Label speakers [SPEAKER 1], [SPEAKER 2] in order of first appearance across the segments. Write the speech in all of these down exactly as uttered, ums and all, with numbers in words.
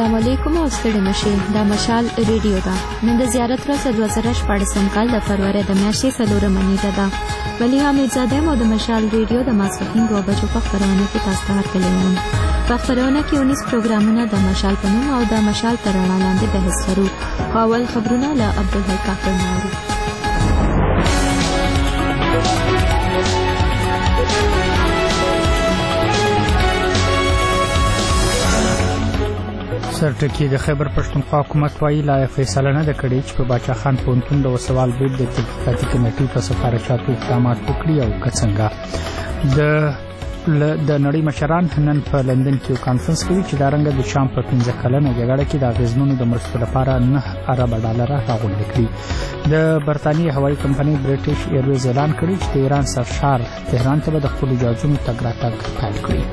[SPEAKER 1] السلام علیکم او ستړي مشه دا مشال ریډیو دا نن د زیارت ورځ د دوه زره شپږ کال د فروری د میاشتې څلورمه نیټه ده ولی حمید زاده مو د مشال ریډیو د ماسپښین دوه بجو په خبرونه کې تاسو ته هرکلی په خبرونه کې اونیس پروګرامونه د مشال په نوم او د مشال تر رڼا لاندې بحث کوو اول خبرونه له عبدالحی کافر نورو
[SPEAKER 2] سرټکی د خیبر پښتونخوا حکومت وايي لا فیصله نه ده کړې چې په باچا خان پوهنتون د وسوال برید د تحقیقاتي کمیټې په سفارشاتو اقدامات وکړي او که څنګه د د نړۍ مشران نن په لندن کې یو کانفرنس کوي چې دا رنګ د شام په پنځه کلنه جګړه کې د اغیزمنو د مرستو لپاره نه ارب ډالر راغونډ کړي د برتانیې هوایي کمپنۍ برټیش ایرویز اعلان کړی چې د ایران سرشار تهران ته به د خپلو جهازونو تګ راتګ پیل کړي.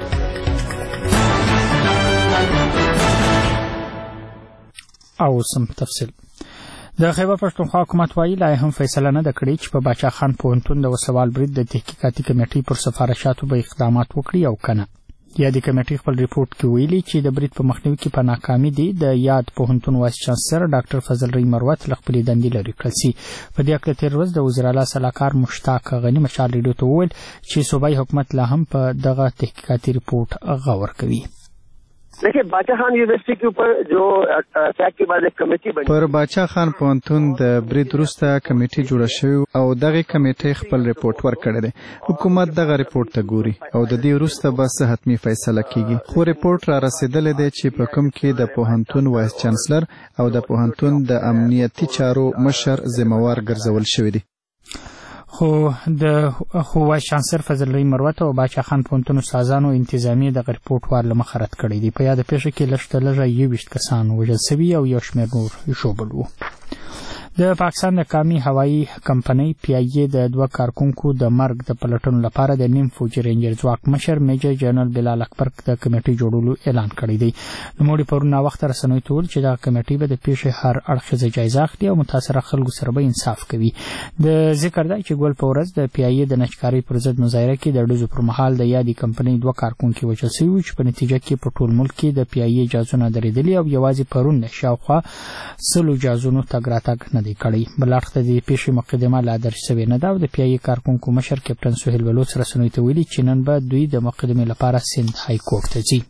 [SPEAKER 2] او سم تفصیل د خیبر پښتونخوا حکومت وايي لا هم فیصله نه ده کړې چې په باچا خان پوهنتون د وسوال برید د تحقیقاتي کمیټې پر سفارشاتو به اقدامات وکړي او کنه. یا د کمیټې خپل ریپورت کې ویلي چې د برید په مخنیوي کې په ناکامي دي د یاد پوهنتون وایس چانسلر ډاکټر فضل رحیم مروت له خپلې دندې لرې کړل شي. په دې اړه تېر ورځ د وزیر اعلی سلاکار مشتاق غنی مشال ریډیو ته وویل چې صوبایي حکومت لا هم په دغه تحقیقاتي ریپورت غور کوي.
[SPEAKER 3] देखिए बाचा खान यूनिवर्सिटी के ऊपर जो अटैक के बाद एक कमेटी बनी
[SPEAKER 4] پر باچا خان پوهنتون د برید وروسته کمیټه جوړه شوې او دغه کمیټه خپل ریپورت ورکړی دی. حکومت دغه ریپورت ته ګوري او د دې وروسته به څه حتمي فیصله کیږي. خو ریپورت را رسیدلی دی چې په کوم کې د پوهنتون وایس چانسلر او د پوهنتون د امنیتي چارو مشر ذمہوار ګرځول شوی دی.
[SPEAKER 2] خو د خو وایس چانسلر فضل رحیم مروت او باچا خان پوهنتون استادانو انتظامی د ریپورت وار لمخ رد کړی دی. په یاد پیښه کې لږ تر لږه یوویشت کسان وژل شوي او یو شمېر نور ژوبل وو. د پاکستان د قومي هوایي کمپنۍ پی ای ای د دوه کارکونکو د مرګ د پلټنو لپاره د نیم فوجي رینجر ځواک مشر میجر جنرال بلال اکبر د کمیټې جوړولو اعلان کړی دی. نوموړي پرون وخت رسنیو ته ویل چې دا کمیټې به د پیښې هر اړخیزه جایزه اخلي او متاثره خلکو سره به انصاف کوي. د ذکر دی چې ګول په ورځ د پی ای ای د نشکاري پر ضد مظاهره کې د ډزو پر مهال د یادې کمپنۍ دوه کارکونکو وژل شوي چې په نتیجه کې په ټول ملک کې د پی ای ای جازونه درېدلي او یوازې پرون شاوخوا سلو جازونو تګ راتګ نه دی کړی. بل اړخ ته د پیښې مقدمه لا درج شوې نه ده او د پی ای ای کارکونکو مشر کیپټن سهیل بلوچ رسنیو ته ویلي چې نن به دوی د مقدمې لپاره سند های کورټ ته ځي.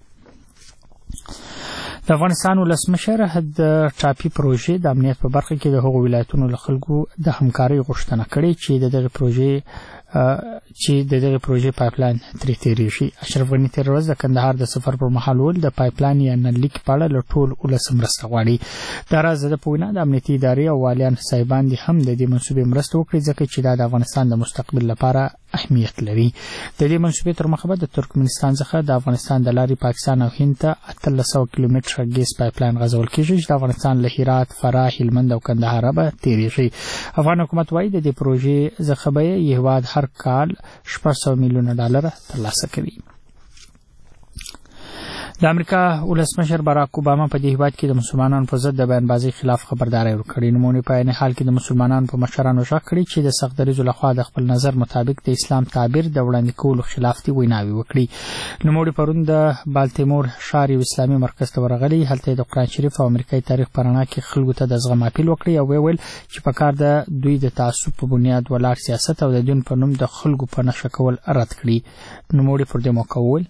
[SPEAKER 2] د افغانستان ولسمشر د ټاپي پروژې د امنیت په برخه کې د هغو ولایتونو له خلکو د همکارۍ غوښتنه کړې چې د دغه پروژې چې د دغه پروژې پایپلاین ترې تیریږي. اشرف غني تېر ورځ د کندهار د سفر پر مهال وویل د پایپلاین یا نللیک په اړه له ټول ولس مرسته غواړي. دا راز د په وینا د امنیتي ادارې او والیان صاحبان دي هم د دې منصوبې مرسته وکړي ځکه چې دا د افغانستان د مستقبل لپاره اهمیت لري. د دې منصوبې تر مخه به د ترکمنستان څخه د افغانستان د لارې پاکستان او هند ته اتلس سوه کیلومتره ګیس پایپلاین غځول کېږي چې د افغانستان له هرات، فراه، هلمند او کندهار به تیریږي. افغان حکومت وايي د دې پروژې څخه به یې هیواد هر کال شپږ سوه میلیونه ډالر ترلاسه کوي. د امریکا ولسمشر باراک اوباما په دې هیواد کې د مسلمانانو په ضد د بیانبازۍ خلاف خبرداری ورکړې. نوموړي په عین حال کې د مسلمانانو په مشرانو غږ کړی چې د سخت دریځو لخوا د خپل نظر مطابق د اسلام تعبیر د وړاندې کولو خلاف دي ویناوې وکړي. نوموړي پرون د بالتیمور ښار یو اسلامي مرکز ته ورغلی. هلته د قرآن شریف او امریکایي تاریخ په رڼا کې خلکو ته د زغم اپیل وکړي او ویل چې په کار د دوی د تعصب په بنیاد ولاړ سیاست او د دین په نوم د خلکو په نشه کول رد کړي. نوموړي پر دې موقع وویل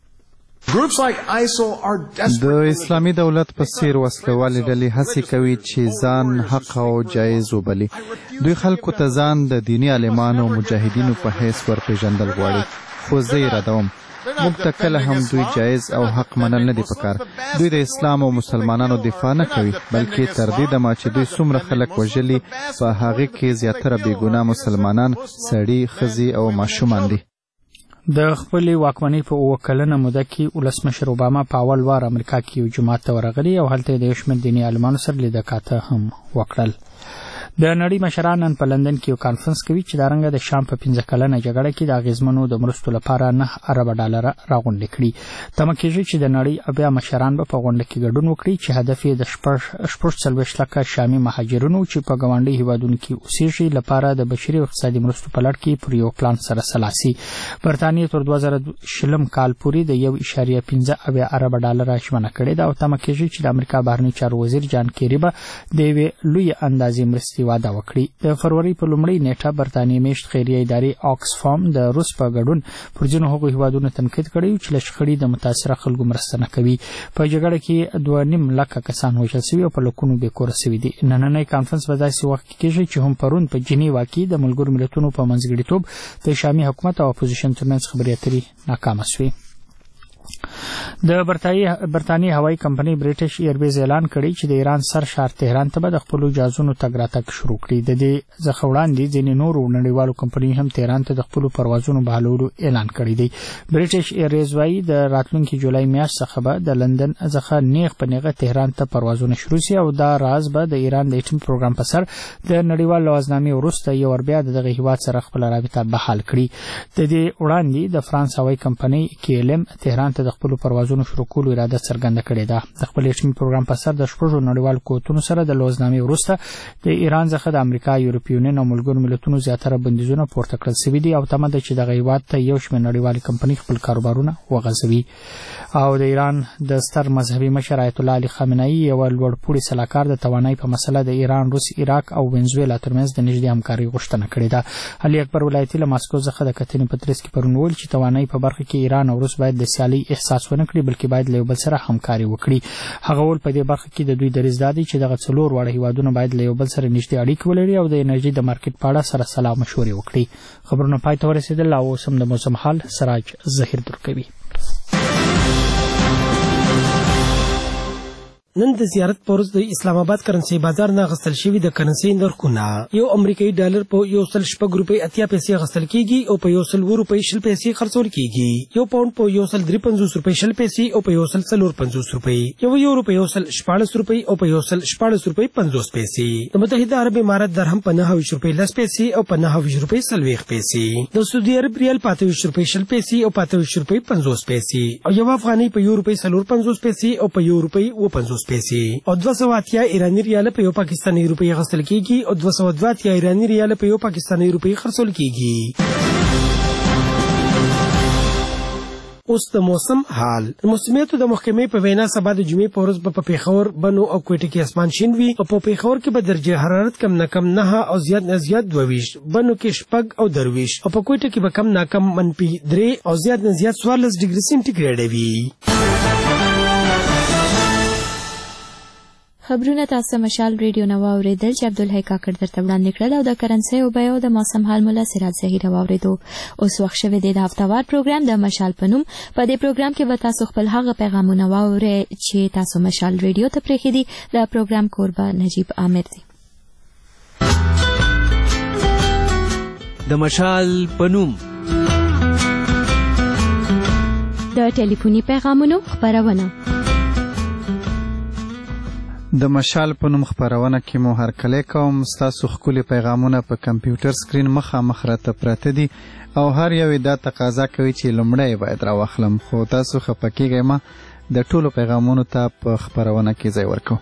[SPEAKER 4] د اسلامي دولت په څیر وسلوالې ډلې هڅې کوي چې ځان حق او جایز وبلي. دوی خلکو ته ځان د دیني عالمانو او مجاهدینو په حیث ورپېژندل غواړي. خو زه یې ردوم. موږ ته کله هم دوی جایز او حق منل نه دي پکار. دوی د اسلام او مسلمانانو دفاع نه کوي بلکې تر دې دمه چې دوی څومره خلک وژلي په هغې کې زیاتره بېګناه مسلمانان، سړي، ښځې او ماشومان دي.
[SPEAKER 2] د خپلې واکمنۍ په اووه کلنه موده کې ولسمشر اوباما په اول وار امریکا کې یو جومات ته ورغلی او هلته د یو شمېر دیني عالمانو سره لیدکاته هم وکړل. د نړۍ مشران نن په لندن کې یو کانفرنس کوي چې دا رنګه د شام په پنځه کلنه جګړه کې د اغیزمنو د مرستو لپاره نه ارب ډالر راغونډ کړي. تمه کېږي چې د نړۍ اویا مشران به په غونډه کې ګډون وکړي چې هدف یې د شپږ څلوېښت لکه شامي مهاجرینو چې په ګاونډي هیوادونو کې اوسېږي لپاره د بشري او اقتصادي مرستو په لړ کې پر یو پلان سره سلاسي. برتانیې تر دوه زره شلم کال پورې د یو اعشاریه پنځه اویا ارب ډالر ژمنه کړې ده او تمه کېږي چې د امریکا بهرنی چارو وزیر جان کیری به د یوې لویې اندازې مرستې وعده وکړي. د فروری په لومړۍ نیټه برتانیې میشت خیریه ادارې آکسفام د روس په ګډون پر ځینو هغو هیوادونو تنقید کړی چې له شخړې د متاثره خلکو مرسته نه کوي. په جګړه کې دوه نیم لکه کسان وژل شوي او په لکونو بېکوره شوي دي. نننی کانفرنس به داسې وخت کې کېږي چې هم پرون په جنیوا کې د ملګرو ملتونو په منځګړیتوب د شامي حکومت او اپوزیشن ترمنځ خبرې اترې ناکامه شوې. د برتانیې هوایي کمپنۍ بریټیش ایرویز اعلان کړی چې د ایران سر شهر تهران ته به د خپلو جهازونو تګ راتګ شروع کړي. د دې څخه وړاندې ځینې نورو نړیوالو کمپنۍ هم تهران ته د خپلو پروازونو بهالولو اعلان کړی دی. بریټیش ایرویز وایي د راتلونکي جولای میاشت څخه به د لندن څخه نیغ په نیغه تهران ته پروازونه شروع شي او دا راز به د ایران د اټوم پروګرام په سر د نړیوال لوازنامې وروسته یو ور بیا دغه هیواد سره خپل رابطه بحال کړي. د دې وړاندې د فرانس هوایي کمپنۍ کیلم تهران ته د خپلو پروازونو شروع کولو اراده څرګنده کړې ده. د خپل اټومي پروګرام په سر د شپږو نړیوالو قوتونو سره د لوزنامې وروسته د ایران څخه د امریکا، یورپي یونین او ملګرو ملتونو زیاتره بندیزونه پورته کړل شوي دي او تمه ده چې دغه هیواد ته یو شمېر نړیوالې کمپنۍ خپل کاروبارونه وغځوي. او د ایران د ستر مذهبي مشر آیت الله علي خامنه‌ای یو لوړپوړي سلاکار د توانایي په مسله د ایران، روس، عراق او وینزویلا ترمنځ د نږدې همکارۍ غوښتنه کړې ده. علي اکبر ولایتي له ماسکو څخه د کتنې په ترڅ کې پرون وویل چې توانایي په برخه کې ایران او روس باید د سیالۍ احساس ونه کړي بلکې باید له یو بل سره همکاري وکړي. هغه ول په دې برخه کې د دوی دریځ دادی چې دغه څلور واړه هیوادونه باید له یو بل سره نږدې اړیکې ولري او د انرژي د مارکیټ په اړه سره سلا مشورې وکړي. خبرونه پای ته ورسېدل او اوس هم د موسم حال سراج ظهیر درکوي.
[SPEAKER 5] نن د زیارت پورز د اسلام آباد کرنسي بازار نه غستل شوی د کرنسي نرخونه یو امریکایي ډالر په یو سل شپږ روپۍ اتیا پیسې غستل کیږي او په یو سل اووه روپۍ شل پیسې خرڅول کیږي. یو پاوند په یو سل درې پنځوس روپۍ شل پیسې او په یو سل څلور پنځوس روپۍ. یو یورو په یو سل شپاړس روپۍ او په یو سل شپاړس روپۍ پنځوس پیسې. د متحده عرب امارات درهم په نهه ویشت روپۍ لس پیسې او په نهه ویشت روپۍ څلوېښت پیسې. د سعودي عرب ریال په اته ویشت روپۍ شل پیسې او په اته ویشت روپۍ پنځوس پیسې. او یو افغانۍ په یو روپۍ څلور پنځوس پیسې او په یو روپۍ اووه پنځوس پیسې. او دوه سوه اتیا ایراني ریال په یو پاکستاني روپۍ غستل کیږي او دوه سوه دوه اتیا ایراني ریال په یو پاکستاني روپۍ خرڅول کیږي. اوس د موسم حال. د موسمیاتو د محکمې په وینا سبا د جمعې په ورځ به په پېښور، بنو او کوټه کې اسمان شین وي او په پېښور کې به درجه حرارت کم نه کم نه او زیات نه زیات دوه ویشت، بنو کې شپږ او درویشت او په کوټه کې به کم نه کم منفي درې او زیات نه زیات څوارلس ډیګري سینټیګریډ وي.
[SPEAKER 1] خبرونه تاسو مشال ریډیو نو اوریدل چې عبدالحی کاکړ درته وړاندې کړل او د کرنسي او بیو د موسم حال مولا سراج ظهیر اوریدو. اوس وخت شوه د هفتهوار پروګرام د مشال پنوم. په دې پروګرام کې به تاسو خپل هغه پیغامونه واورئ چې تاسو مشال ریډیو ته پرېښي دي. د پروګرام کوربه نجیب عامر دی.
[SPEAKER 6] د مشال پنوم
[SPEAKER 1] د ټلیفوني پیغامونو خبرونه.
[SPEAKER 4] د مشال په نوم خبرونه کې مو هرکلی کوم. ستاسو ښکلي پیغامونه په کمپیوټر سکرین مخامخ راته پراته دي او هر یو یې دا تقاضا کوي چې لومړی باید راواخلم، خو تاسو خفه کیږئ مه، د ټولو پیغامونو ته په خبرونه کې ځای ورکوو.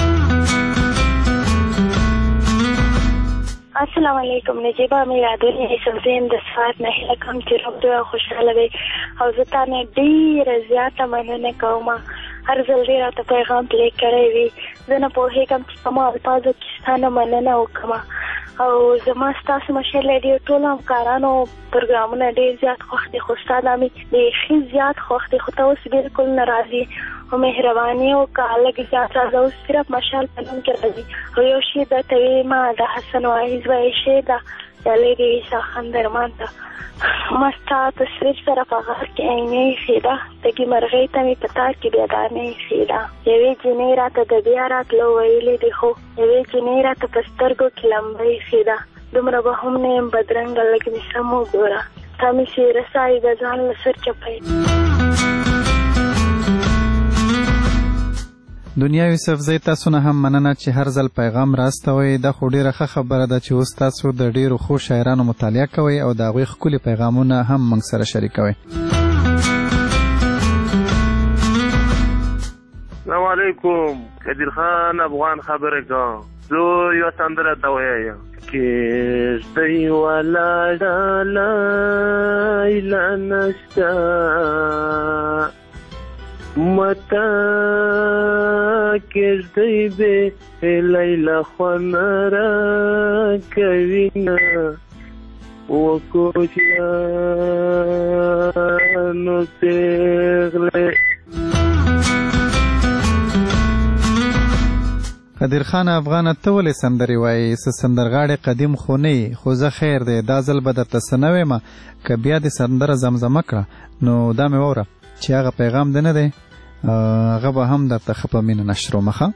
[SPEAKER 7] السلام علیکم. نجیبه مې یادونه سوزیم د سواد نه هیله کوم چې روغ او خوشحاله وي او زه تا نه ډېره زیاته مننه کوم. هر ځل ډېر راته پیغام پلی کړی وي. زه نه پوهېږم چې په ما الفاظو کې ستا نه مننه وکړم او زما ستاسو مشال ریډیو ټولو همکارانو پروګرامونه ډېر زیات خوښ دي، خو ستا دا مې بیخي زیات خوښ دي، خو ته اوس بلکل نه راځي او مهرباني وکړه لږ زیات راځه. اوس صرف مشال په نوم کې راځي او یو شی درته ویما د حسن واعظ وایي شی ده د لیرې عیسی خان درمان ته ما ستا تصویر سره په غار کې عینه ایښې ده، تږي مرغۍ ته مې په تار کې بیا دانه ایښې ده. یوې جینۍ راته د بیا راتلو ویلي دي، خو یوې جینۍ راته په سترګو کې لمبه ایښې ده. دومره به هم نه یم بدرنګه، لږ مې سم وګوره، تا مې چې رسایي د ځان له سر چپی.
[SPEAKER 4] دنیا یوسفزی تاسو نه هم مننه چې هر ځل پیغام راستوئ. دا خو ډېره ښه خبره ده چې اوس تاسو د ډېرو ښو شاعرانو مطالعه کوئ او د هغوی ښکلي پیغامونه هم موږ سره شریکوئ.
[SPEAKER 8] السلام علیکم، قدیر خان افغان خبره کوم. زه یوه سندره ته ویایم کښتۍ ولاړه لیلا نشته مته کښتۍ بې لیلا خوند راکوینه وکوچیانو پیغلې.
[SPEAKER 4] قدیر خان افغانه ته ولې سندرې وایې؟ څه سندرغاړی قدیم خو نه یې، خو زه خیر دی دا ځل به درته څه نه ویمه که بیا دې سندره زمزمه کړه نو دا مې واوره چې هغه پیغام دی نه دی هغه به هم درته ښه په مینه نشرومه. ښه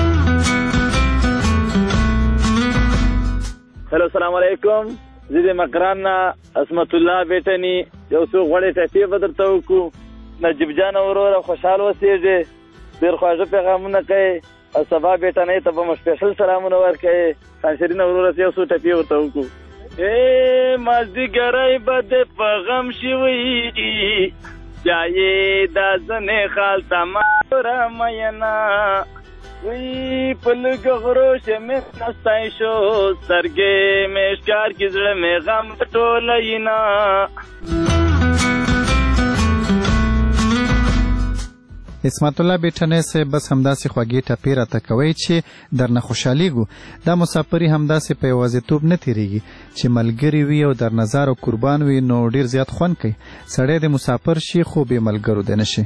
[SPEAKER 9] هلو السلام علیکم، زه د مکران نه عصمت الله بیټني یو څو غوړې ټپې به درته وکړو. نجیب جان وروره خوشحال اوسېږې، ډېر خواږه پیغامونه کوې او سبا بیټنۍ ته به مو سپیشل سلامونه ورکوې. خانشرین وروره یو څو ټپې ورته وکړو. ای مازدیګری به دې په غم شوي بیا یې دا ځنې خال ته مه میینه وی په لږه غرو شه مې نستی شو سترګې مې ښکار کړي زړه مې غم ټولوینه.
[SPEAKER 4] اسمت الله بیټنۍ صاحب بس همداسې خوږې ټپې راته کوئ چې درنه خوشحالیږو. دا مسافري همداسې په یوازیتوب نه تېرېږي چې ملګري وي او در نظر او قربان وي نو ډېر زیات خوند کوي. سړی د مسافر شي خو بې ملګرو دی نه شي.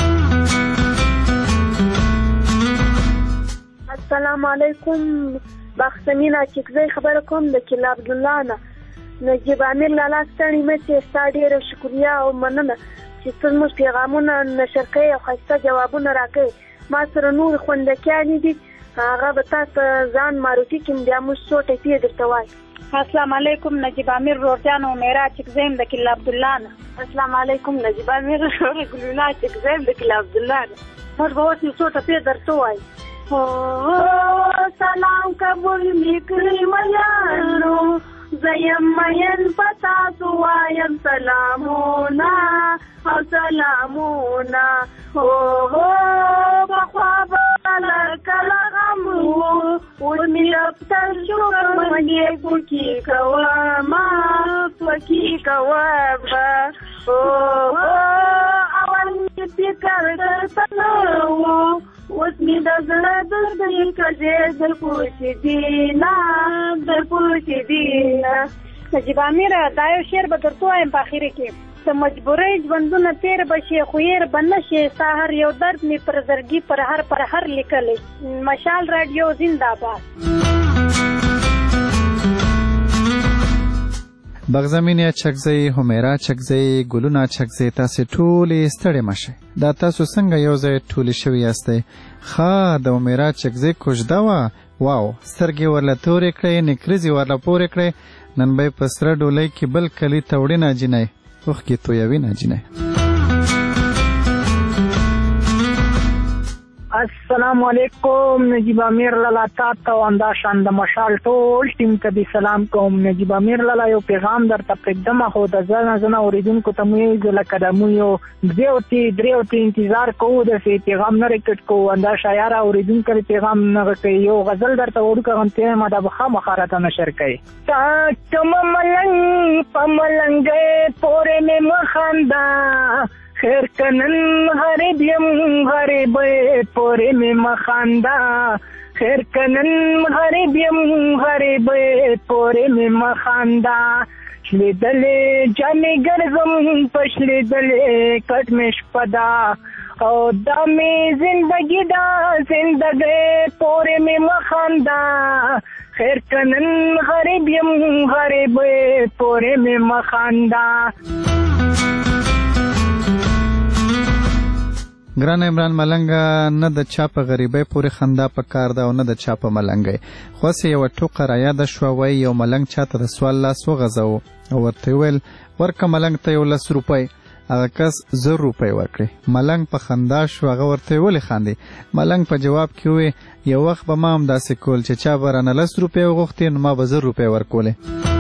[SPEAKER 7] السلام علیکم، بختمینه چکزی خبره کوم د کلا عبدالله نه. نجیب امیر لالا ستړي مه چې ستا ډېره شکریه او مننه چې ته زموږ پیغامونه نشر کوې او ښایسته جوابونه راکوې. ما سره نورې خوندکیانې دي هغه به تا ته ځان معرفي کړم بیا موږ څو ټپې درته وایو. السلام علیکم، نجیب امیر رورجان او میرا چکزیم د کلا عبدالله نه. السلام علیکم، نجیب امیر ګلولا چکزیم د کلا عبدالله نه. موږ به اوس یو څو ټپې درته وایو. سلام قبول می کړی میانو زیم مین پتا سو وایم سلامونا او سلامونا هو هو بخوا بلا کلا غمو ورمی لفتر شکر منی پوکی کواما پوکی کوابا هو هو اول می پیکر درتنو اوس می د زړه درد یې کږې در پوښې دینا در پوښې دینا. نجیب امیر دا یو شعر به درته وایم په اخرې کې. د مجبورۍ ژوندونه تېر به شي خو هېر به نه شي ستا هر یو درد مې پر زړګي پر هر پر هر لیکلی. مشال راډیو زنده‌باد.
[SPEAKER 4] بغزمین چکزی، همیرا چکزی، ګلونه چکزی، تاسې ټولې ستړې مه شئ. دا تاسو څنګه یو ځای ټولې شوي یاستئ؟ ښه د همیرا چکزی کوژده وه، واو سترګې ورله تورې کړئ، نکریزې ورله پورې کړئ، نن به یې په سره ډولۍ کې بل کلي ته وړي ناجینۍ اوښکې تویوي ناجینۍ.
[SPEAKER 10] السلام علیکم، نجیب امیر لالا تا ته او همداشان د مشال ټول ټیم ته دې سلام کوم. نجیب امیر لالا یو پیغام درته پرېږدمه خو د زنه زنه اورېدونکو ته مو یې لکه د مو یو دوې اوتې درې اوتې انتظار کوو داسې پیغام نه ریکټ کوو. همداشا یاره اورېدونکي پیغام نه کوي. یو غزل درته وړو که غمتې یم دا به خامخا راته نشر کوي. تا کومه ملنګ په ملنګۍ پورې مې مه خنده خیر کنن غریب یم غریب پورې مې مخانده خیر کنن غریب یم غریب پورې مې مخانده شلیدلې جامې ګرځم پشلیدلې کټ مې شپه ده او دا مې زندګي ده زندګۍ پورې مې مخانده خیر کنن غریب یم غریب پورې مې مخانده.
[SPEAKER 4] ګران عمران ملنګه نه د چا په غریبۍ پورې خندا په کار ده او نه د چا په ملنګۍ. خو هسې یوه ټوقه رایاده شوه وایي یو ملنګ چا ته د سوال لاس وغځوو او ورته ویل ورکه ملنګ ته یو لس روپۍ هغه کس زر روپۍ ورکړې. ملنګ په خندا شو. هغه ورته ولې خاندي؟ ملنګ په جواب کې وویل یو وخت به ما همداسې کول چې چا به رانه لس روپۍ وغوښتې نو ما به زر روپۍ ورکولې.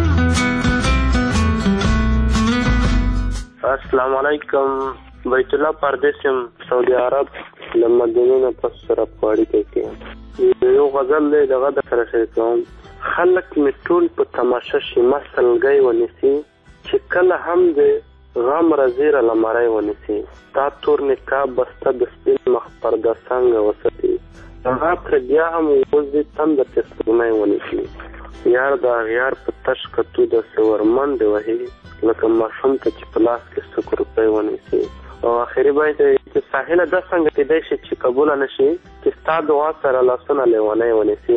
[SPEAKER 8] السلام علیکم. بیت الله پردیس یم، سعودي عرب له مدینې نه پس سره په اړیکه کې یو غزل دی دغه د سره شریکوم. خلک مې ټول په تماشه شي ما سلګۍ ونیسي چې کله هم د غم رزیره لمری ونیسي تا تور نکاح بسته د سپین مخ پرده څنګه وساتي هغه پرې بیا هم وزي تنده پې سپوږمۍ ونیسي یار د اغیار په تش کتو د سور منډې وهي لکه ماشوم ته چې په لاس کې سکو روپۍ ونیسي. او آخري باید چې ساحله دا څنګه کېدی شي چې قبوله نه شي چې ستا دعا سره لاسونه لیونی ونیسي.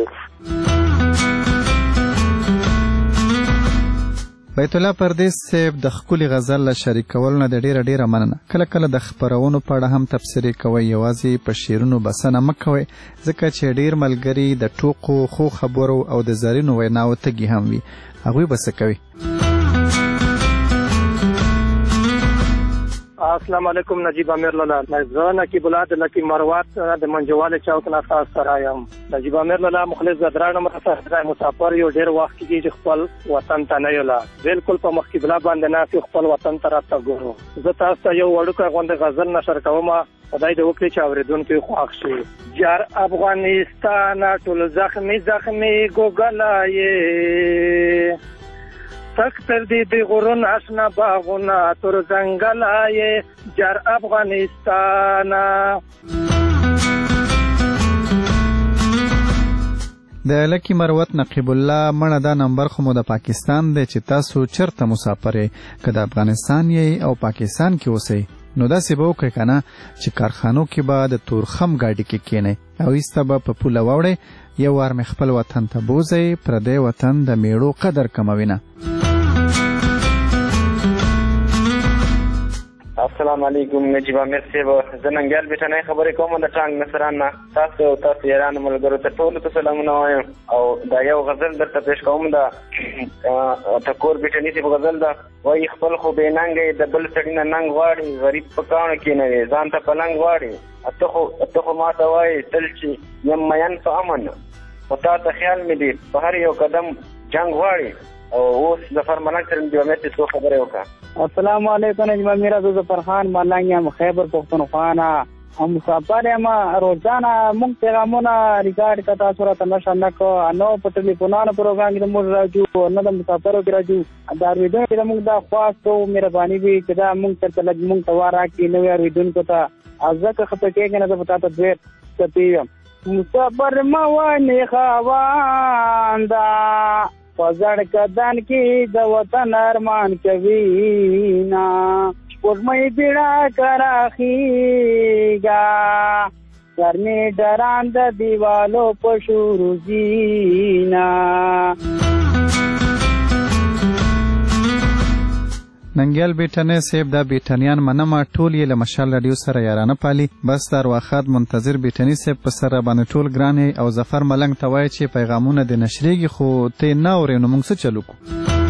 [SPEAKER 4] بیت الله پردیس صاحب د ښکلي غزل له شریکولو نه د ډېره ډېره مننه. کله کله د خپرونو په اړه هم تبصرې کوئ، یوازې په شعرونو بسنه مه کوئ ځکه چې ډېر ملګري د ټوکو خو خبرو او د زرینو ویناو تږي هم وي. هغوی به څه کوي؟
[SPEAKER 10] السلام علیکم. نجیب امیر لالا. زه نقیب الله د لکی مروات د منجوال چوک نه تاسو سره یم. نجیب امیر لالا مخلص ګرانو مسافر مسافر یو ډیر وخت کې چې خپل وطن ته نه یولا بالکل په مخ قبله باندې نه خپل وطن ته راته ګورو. زه تاسو ته یو وړوکی غونډه غزل نشر کوم. خدای دې وکړي چې اوریدونکو خوښ شي. جار افغانستان ټول زخمی زخمی ګوګلای تک تر دې د غرون آشنا باغونه تر ځنګلای جار افغانستان.
[SPEAKER 4] د لکی مروت نقیب الله مړه دا نمبر خو مو د پاکستان دی چې تاسو چرته مسافر یې که د افغانستان یې او پاکستان کې اوسئ نو داسې به وکړئ که نه چې کارخانو کې به د تورخم ګاډي کې کښېنئ او ایسته به په پوله واوړئ یو وار مې خپل وطن ته بوځئ پردی وطن د میړو قدر کموي نه.
[SPEAKER 9] السلام علیکم. نجیب امیر صاحب زه ننګیال بیټنۍ خبرې کوم د ټانګ نصران نه. تاسو او تاسو یارانو ملګرو ته ټولو ته سلامونه وایم او دا یو غزل درته پیش کوم. د ټکور بیټني صاحب غزل ده. وایي خپل خو بې ننګې د بل سړي نه ننګ غواړي غریب په کاڼو کښېنوي ځان ته پلنګ غواړي ته خو ته خو ما ته وایي تل چې یم مین په امن خو تا ته خیال مې دی په هر یو قدم جنګ غواړي. او اوس ظفر ملنګ سره نجیب امیر څه خبرې وکړه.
[SPEAKER 10] السلام علیکم. نجیب امیر زه ظفر خان ملنګ یم خیبر پښتونخوا نه. هم مسافر یم روزانه موږ پیغامونه ریکارډ کړه تاسو راته نشه نه کړو نو په ټلیفونانو پروګرام کې موږ راځو نه د مسافرو کې راځو دا اورېدونکو کې موږ دا خواست او مهرباني وي چې دا موږ ته لږ موږ ته وار راکړي نو اورېدونکو ته ځکه خطه کېږي نه زه به تاته ډېر څه یم. مسافر موانې خوانده پزړ کدن کې د وطن ارمان کوي نا سپوږمۍ بیړه کراخیږه ګرمې ډران د دیوالو په شورو ځینا.
[SPEAKER 4] ننګیال بیټنۍ صاحب دا بیټنیان منمه ټول یې له مشال راډیو سره یارانه پالي. بس د ارواښاد منتظر بیټني صاحب په سره باندې ټول ګران یې او ظفر ملنګ ته وایي چې پیغامونه دې نشرېږي خو ته یې نه اورې نو موږ څه چلو کړو.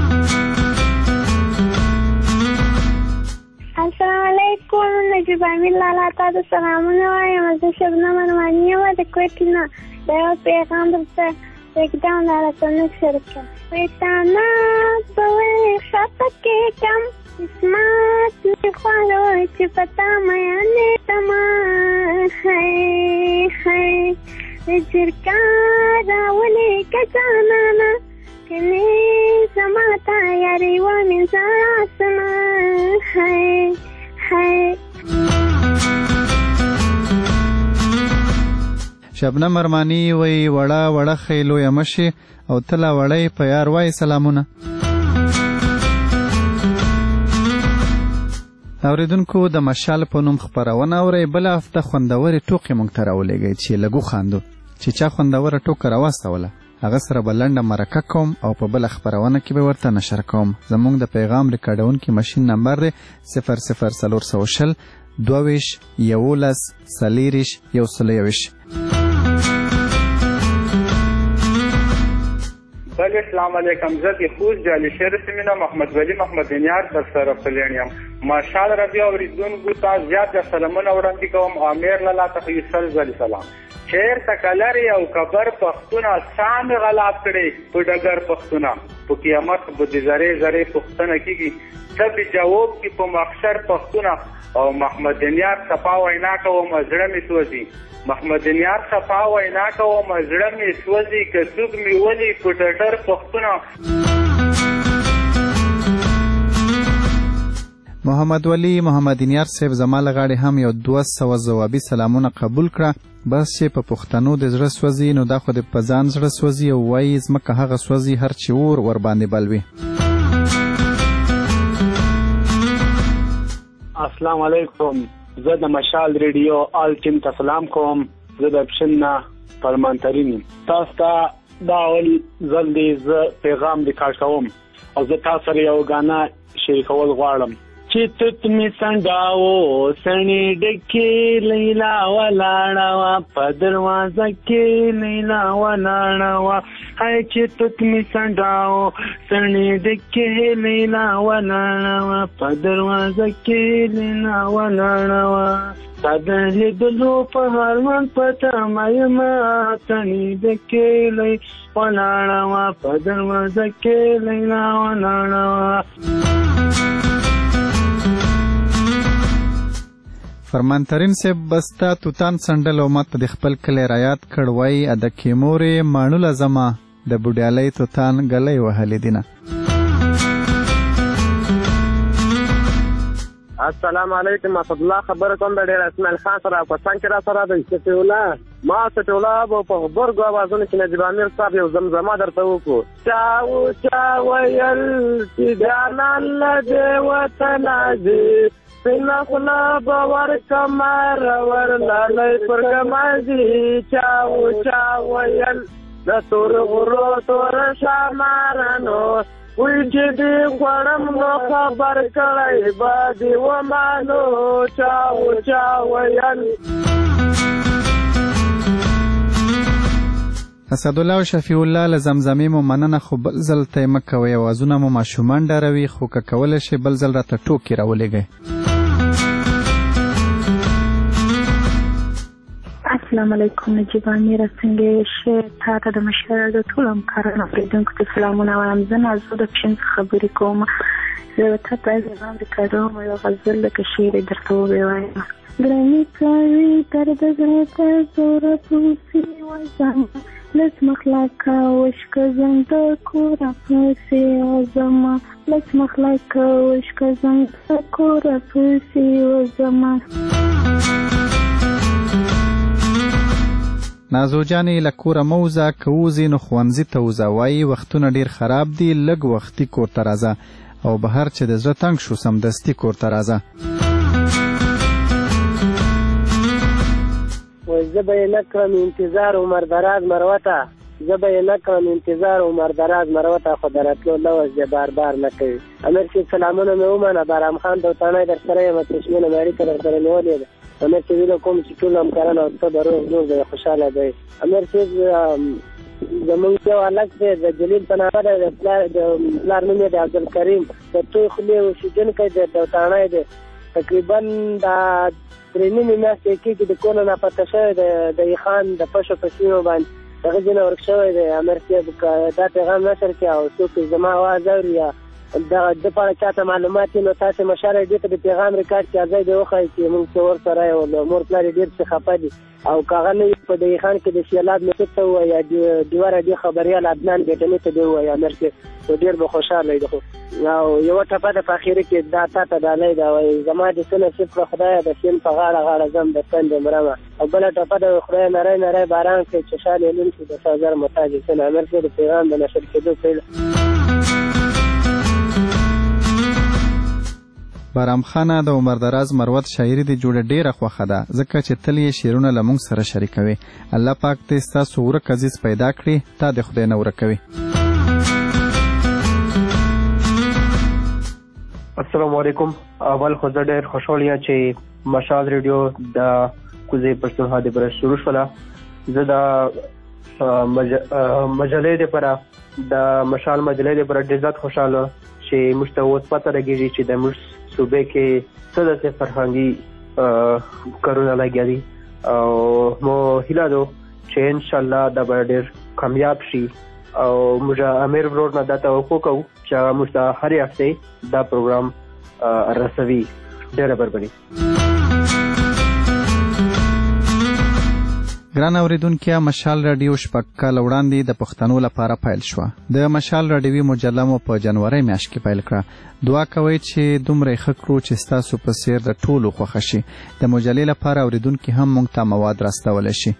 [SPEAKER 7] السلام علیکم. نجیب امیر لالا ته د سلامونه وایم. زه شبنم ارماني یم د کوټې نه. دا یو پیغام درته پرېږدم دا راته نشر کړه. ویتانا به ولې ښه کېږم قسمت مې خوړو چې په تا میانې تمه هی هی د جرګه راولې که جانانه کنې زما ته یارې ومې زړاسنه هی هی.
[SPEAKER 4] شبنم ارماني وایي وړه وړه ښې لویه مشې او ته لا وړی په یار وایي سلامونه. اوریدونکو د مشال په نوم خپرونه اورئ. بله هفته خوندورې ټوکې موږ ته راولېږئ چې لږ وخاندو. چې چا خوندوره ټوکه راواستوله هغه سره به لنډه مرکه کوم او په بله خپرونه کې به ورته نشر کوم. زموږ د پیغام ریکارډونکي ماشین نمبر دی صفر صفر څلور سوه شل دوه ویشت یولس څلېرویشت یو سل یوویشت.
[SPEAKER 11] بله السلام علیکم. زه د خوست جالي شهر سیمینه محمد ولی محمد نیار در سره پلین یم. ماشاءالله ربي اوریدونکو ته زیات سلامونه وړاندې کوم. امیر لاله ته یوسل زلی سلام. شعر تکلری او کبر پښتونه سام غلاب کړي په ډګر پښتونه په قیامت به د زری زری پښتنه کیږي سب جواب کی په محشر پښتونه او محمد نیار صفا وینا کوم زړه می سوځي. محمد نیار صفا وینا کوم زړه می سوځي که څوک می ولي په ډګر پښتونه.
[SPEAKER 4] محمد ولی محمد نیار صاحب زما لغاړي هم یو دوه سوه ځوابي سلامونه قبول کړه. بس چې په پښتنو د زړه سوځي نو دا خو د په ځان زړه سوځي او وایي ځمکه هغه سوځي هر چې اور ور باندې بل وي.
[SPEAKER 12] السلام علیکم. زه د مشال ریډیو آل ټیم ته سلام کوم. زه د اپشن نه پارلمانترین یم. تاسو ته دا اول ځل دی زه پیغام ریکارډ کوم او زه تاسو سره یو غانا شریکول غواړم. چې توت می څنګهو سنې ډکې لیلا ولاړه وه په دروازه کې لیلا ولاړه وه هی چې توت می څنګهو سنې ډکې لیلا ولاړه وه په دروازه کې لیلا ولاړه وه تا د لیدلو په هرمان په تمه یمه سنې ډکې لی ولاړه وه په دروازه کې لیلا ولاړه وه.
[SPEAKER 4] فرمانترین صاحب بستا توتان سندل او ماته د خپل کلی رایات کړ وای ا د کیمورې مانو لزما د بوډیالۍ توتان غلې وهلې دینه.
[SPEAKER 3] السلام علیکم اسد الله خبر کوم د ډیر اسماعیل خان سره په څنګه را سره د استفولا ما ستولا په خبرګو اوازونه چې نجیب امیر صاحب یو زمزمه درته وکړو چاو چاو یل چې جانان له دی وطن دی سینا خلا باور کمار ور لالای پر کمازی چاو چاو یل د تور غرو تور شامارانو وی چې دی خوړم نو خبر کړی با دی ومانو چاو چاو یل.
[SPEAKER 4] اسدالله او شفیع الله له زمزمې مو مننه خو بل ځل ته یې مه کوئ اوازونه مو ماشومان ډاروي خو که کولی شئ بل ځل راته ټوکې راولېږئ.
[SPEAKER 7] السلام علیکم نجیب امیر څنګه شه تا ته د مشر د ټول همکارانو اوریدونکو ته سلامونه وایم. زه نازو د پښین خبرې کوم. زه ته په ځواب وکړم یو غزل لکه شعر درته ووایم. ګراني کوي تر د زړه ته زور پوسي وځم لس مخلاکا وشک زنګ کور پوسي وځم لس مخلاکا وشک زنګ کور پوسي وځم.
[SPEAKER 4] نازو جانې له کوره مه وځه که وځې نو ښوونځي ته وځه وایي وختونه ډېر خراب دي لږ وختي کور ته راځه او بهر چې د زړه تنګ شو سمدستي کور ته راځه.
[SPEAKER 3] زه به یې نه کړم انتظار عمر دراز مروته زه به یې نه کړم انتظار عمر دراز مروته خو د راتلو لوز یې بار بار نه کوي. امیر صاحب سلامونه مې ومنه. بارام خان دوتانی در سره یم چشمونه مې اړیکه در سره نیولې ده. امیر صاحب ویله کوم چې ټول همکاران او ته به روغ جوړ دی خوشحاله دی. امیر صاحب زمونږ یو هلک دی د جلیل په نامه دی د پلار نوم یې د عبدالکریم د توی خولې اوسېدونکی دی دوتانی دی. تقریبا دا درې نیمې میاشتې کېږي د کور نه ناپته شوی دی د ایخان د پشو په سیمو باندې هغه ځینې ورک شوی دی. امیر صاحب دا پیغام نشر کړي او څوک زما اواز اوري یا دغه د پاره چاته معلومات نو تاسو مشاره دې ته د پیغام ریکارډ کې ځای دی وخایي چې موږ څه ور سره یو مور پلار ډېر څه خفه دي او کاغه نه په د ایخان کې د سیلاب مې څه وایي یا دیواره دې خبريال عدنان بیٹنې ته دی وایي امیر صاحب ډېر به خوشاله دی. خو او یو ټپه د فاخره کې دا تاته دالای دا وایي زما د سن نصیب په خدای د سین په غاړه غاړه زم د تند مرمه او بل ټپه د خدای نری نری باران کې چشاله لون چې د سازر محتاج سن امیر صاحب د پیغام د نشر کېدو پیل.
[SPEAKER 4] بارام خانه د عمر دراز مروت شاعري دی جوړه ډیره خوښه ده ځکه چې تل یې شعرونه له موږ سره شریکوي. الله پاک دې ستاسو ورک عزیز پیدا کړي تا د خدای نه ورکوي.
[SPEAKER 13] السلام علیکم. اول خو زه ډېر خوشحال یم چې مشال ریډیو د کوزې پښتونخوا د برس شروع شوله. زه د مجلې لپاره د مشال مجلې لپاره ډېر زیات خوشاله چې موږ ته اوس پته لګېږي چې د موږ صوبې کې څه داسې فرهنګي کارونه لګیا دي او مو هیله ده چې انشاءالله دا به ډېر کامیاب شي او موږ امیر ورور نه دا توقع کوو چې موږ ته هرې هفتې دا پروګرام رسوي. ډېره بربني.
[SPEAKER 4] ګران اوریدونکو، مشال رادیو شپږ کاله وړاندې د پښتنو لپاره پیل شوه. د مشال رادیوي مجله مو په جنوري میاشت کې پیل کړه. دعا کوئ چې دومره یې ښه کړو چې ستاسو په څیر د ټولو خوښه شي. د مجلې لپاره اوریدونکي هم موږ ته مواد راستولی شي.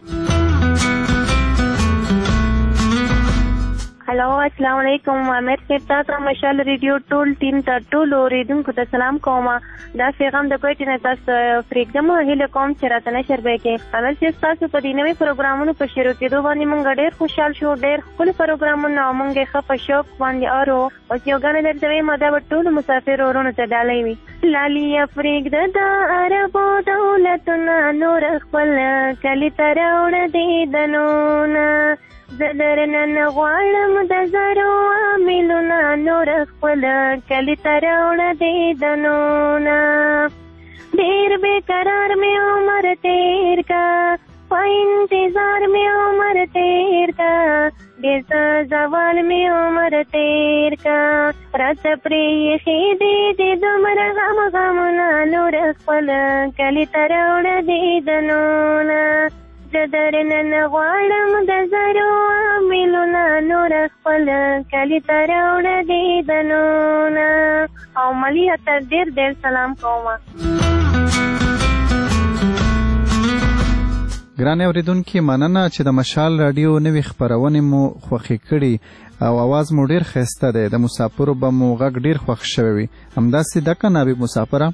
[SPEAKER 7] هلو، السلام علیکم. امیر صاحب، تاسو مشال ریډیو ټول ټیم ته ټول اوریدونکو ته سلام کوم. دا پیغام د کوټې نه تاسو پرېږدم. هیله کوم چې راته نشر به کې امیر صاحب تاسو په دې نوي پروګرامونو په شروع کېدو باندې موږ ډېر خوشحال شو. ډېر ښکلي پروګرامونه او موږ یې ښه په شوق باندې اورو. اوس یو ګاڼه درته وایم، دا به ټولو مسافرو وروڼو ته ډالۍ وي. لاليه پرېږده د عربو دولتونه نور خپل کلي ته راوړه دیدنونه. زه درنه نه غواړم د زرو عاملونه نور خپل کلي ته راوړه دیدنونه. ډېر بېقرار مې عمر تېر کا، په انتظار مې عمر تېر کا، ډېر څه زوال مې عمر تېر کا. راته پرې ایښې دي د دومره غم غمونه نور خپل کلي ته راوړه دیدنونه. زه درنه نه غواړم د زرو عاملونه نور خپل کلي ته راوړه دیدنونه. او ملیحه ته ډېر ډېر سلام کوم.
[SPEAKER 4] ګران اوریدونکي، مننه چې د مشال رادیو نوې خپرونې مو خوښې کړي او اواز مو ډېر ښایسته دی. د مسافرو به مو غږ ډېر خوښ شوی وي. همداسې ده که نه حبیب مسافره؟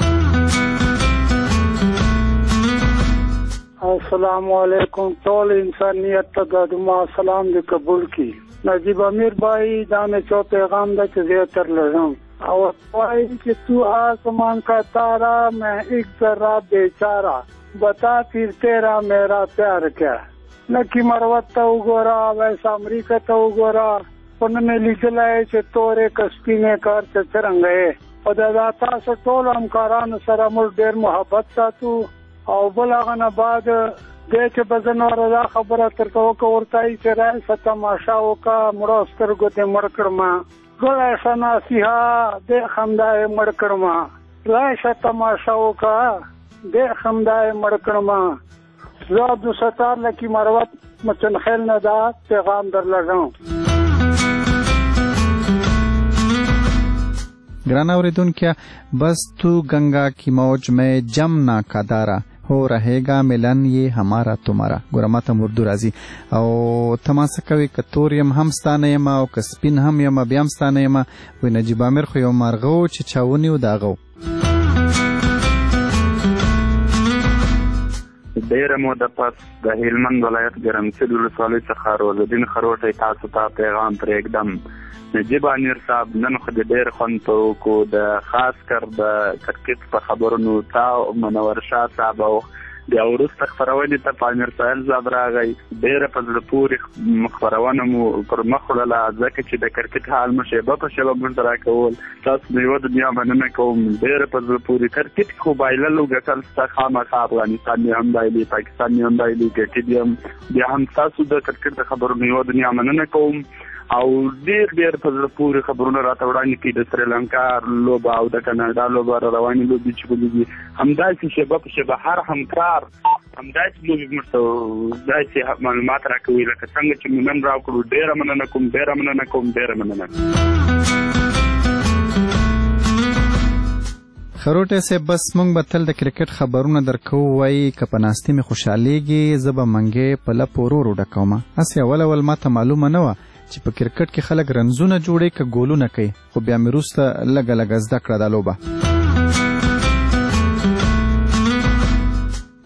[SPEAKER 14] السلام علیکم. ټول انسانیت ته د دعا سلام دې قبول کړي. نجیب امیر بھائی، دا مې چو پیغام دا چې زه تر لږم او وایي چې تو آسمان کا تارا میں ایک ذرہ بیچارہ بتا پھر تیرا میرا پیار کیا. نکی مروت ته وګوره، ویسا امریکا ته وګوره. په نن لیکلی چې تورې کسپینې کار چې څرنګه یې. او دا تاسو ټول همکارانو سره موږ ډېر محبت ساتو. او بل هغه نه بعد دی چې به زه نوره دا خبره درته وکړه ورته وایي چې رایسه تماشا وکړه، مړو سترګو دې مړ کړمه. رایسه ناسیحه دې خندا یې مړ کړمه. رایسه تماشا وکړه دې خندا یې مړ کړمه. زه عبدالستار لکی مروت مچنخیل نه دا پیغام در لږم.
[SPEAKER 4] گران اوریدونکو، بس تو گنگا کی موج میں جم نہ کدارا ہو رہے گا ملن یہ ہمارا تمہارا. ګوره ماته اردو راځي او تماسه کوي که تور یم هم ستانه یم او که سپین هم یم بیا هم ستانه یم. وایي نجیب امیر خو یو مارغه و چې چا ونیو د هغه و.
[SPEAKER 15] ډېره موده پس د هلمند ولایت ګرمسیر ولسوالۍ څخه روزالدین خروټی تاسو ته پیغام پرېږدم. نجیب امیر صاحب، نن خو د ډېر خوند په وکړو. د خاص کر د کرکټ په خبرونو تا منور شاه صاحب او بیا وروسته خپرونې ته په امیر سهیل صاحب راغی. ډېره په زړه پورې خپرونه مو پر مخ وړله، ځکه چې د کرکټ حال مو شیبه په شیبه موږ ته راکول. تاسو د یوه دنیا مننه کوم. ډېره په زړه پورې کرکټ خو بایلل وګټل ستا خامخا افغانستان یې هم بایلي، پاکستان یې هم بایلي، ګټلي هم. بیا هم تاسو د کرکټ د خبرونو یوه دنیا مننه کوم. او ډېر ډېر په زړه پورې خبرونه راته وړاندې کړي. د سریلانکا لوبه او د کاناډا لوبه را روانې لوبې چې بلېږي، همداسې شیبه په شیبه هر همکار همداسې لوبې موږ ته داسې معلومات راکوي لکه څنګه چې مو نن راکړو. ډېره مننه کوم، ډېره مننه کوم، ډېره مننه.
[SPEAKER 4] خروټی صاحب، بس موږ به تل د کرکټ خبرونه درکو. وایي که په ناستې مې خوشحالېږي زه به منګې په لپو ورو ورو ډکومه. هسې اول اول ما ته معلومه نه وه چې په کرکټ کې خلک رنزونه جوړي که ګولونه کوي، خو بیا مې وروسته لږه لږه زده کړه دا لوبه.